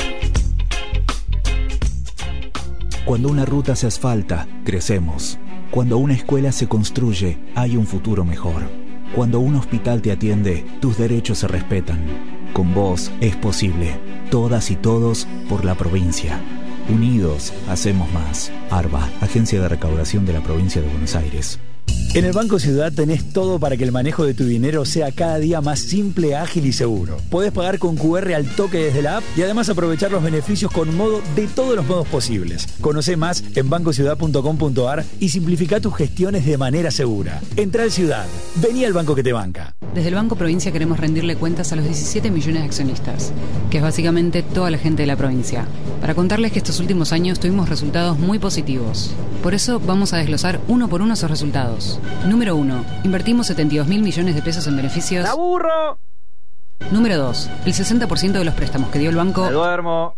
Cuando una ruta se asfalta, crecemos. Cuando una escuela se construye, hay un futuro mejor. Cuando un hospital te atiende, tus derechos se respetan. Con vos es posible. Todas y todos por la provincia. Unidos hacemos más. ARBA, Agencia de Recaudación de la Provincia de Buenos Aires. En el Banco Ciudad tenés todo para que el manejo de tu dinero sea cada día más simple, ágil y seguro. Podés pagar con cu erre al toque desde la app y además aprovechar los beneficios con modo de todos los modos posibles. Conocé más en banco ciudad punto com punto ar y simplifica tus gestiones de manera segura. Entra al Ciudad. Vení al banco que te banca. Desde el Banco Provincia queremos rendirle cuentas a los diecisiete millones de accionistas, que es básicamente toda la gente de la provincia, para contarles que estos últimos años tuvimos resultados muy positivos. Por eso vamos a desglosar uno por uno esos resultados. Número uno. Invertimos setenta y dos mil millones de pesos en beneficios. ¡La burro! Número dos. El sesenta por ciento de los préstamos que dio el banco... ¡Me duermo!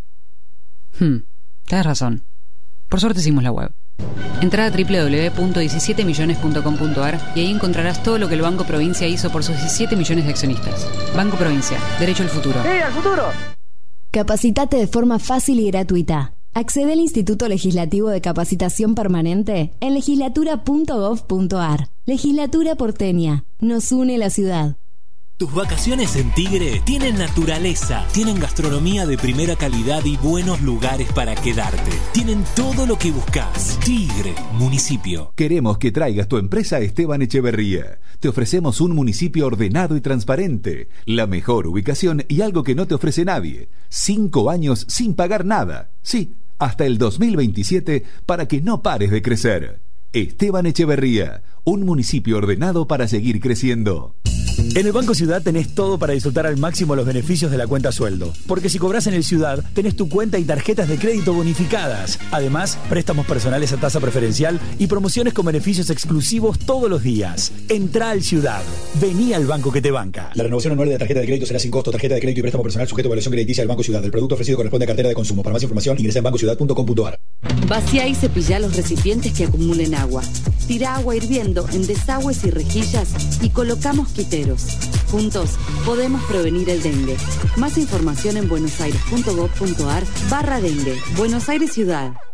Hmm, tenés razón. Por suerte hicimos la web. Entrá a doble u doble u doble u punto diecisiete millones punto com punto ar y ahí encontrarás todo lo que el Banco Provincia hizo por sus diecisiete millones de accionistas. Banco Provincia. Derecho al futuro. ¡Sí, al futuro! Capacitate de forma fácil y gratuita. Accede al Instituto Legislativo de Capacitación Permanente en legislatura punto gov punto ar. Legislatura porteña. Nos une la ciudad. Tus vacaciones en Tigre tienen naturaleza, tienen gastronomía de primera calidad y buenos lugares para quedarte. Tienen todo lo que buscas. Tigre, municipio. Queremos que traigas tu empresa a Esteban Echeverría. Te ofrecemos un municipio ordenado y transparente, la mejor ubicación y algo que no te ofrece nadie. Cinco años sin pagar nada. Sí, hasta el dos mil veintisiete para que no pares de crecer. Esteban Echeverría, un municipio ordenado para seguir creciendo. En el Banco Ciudad tenés todo para disfrutar al máximo los beneficios de la cuenta sueldo. Porque si cobras en el Ciudad, tenés tu cuenta y tarjetas de crédito bonificadas. Además, préstamos personales a tasa preferencial y promociones con beneficios exclusivos todos los días. Entrá al Ciudad. Vení al banco que te banca. La renovación anual de la tarjeta de crédito será sin costo. Tarjeta de crédito y préstamo personal sujeto a evaluación crediticia del Banco Ciudad. El producto ofrecido corresponde a cartera de consumo. Para más información, ingresa en banco ciudad punto com punto ar. Vacía y cepilla los recipientes que acumulen agua. Tira agua hirviendo en desagües y rejillas y coloca mosquiteros. Juntos podemos prevenir el dengue. Más información en buenosaires punto gov punto ar barra dengue. Buenos Aires Ciudad.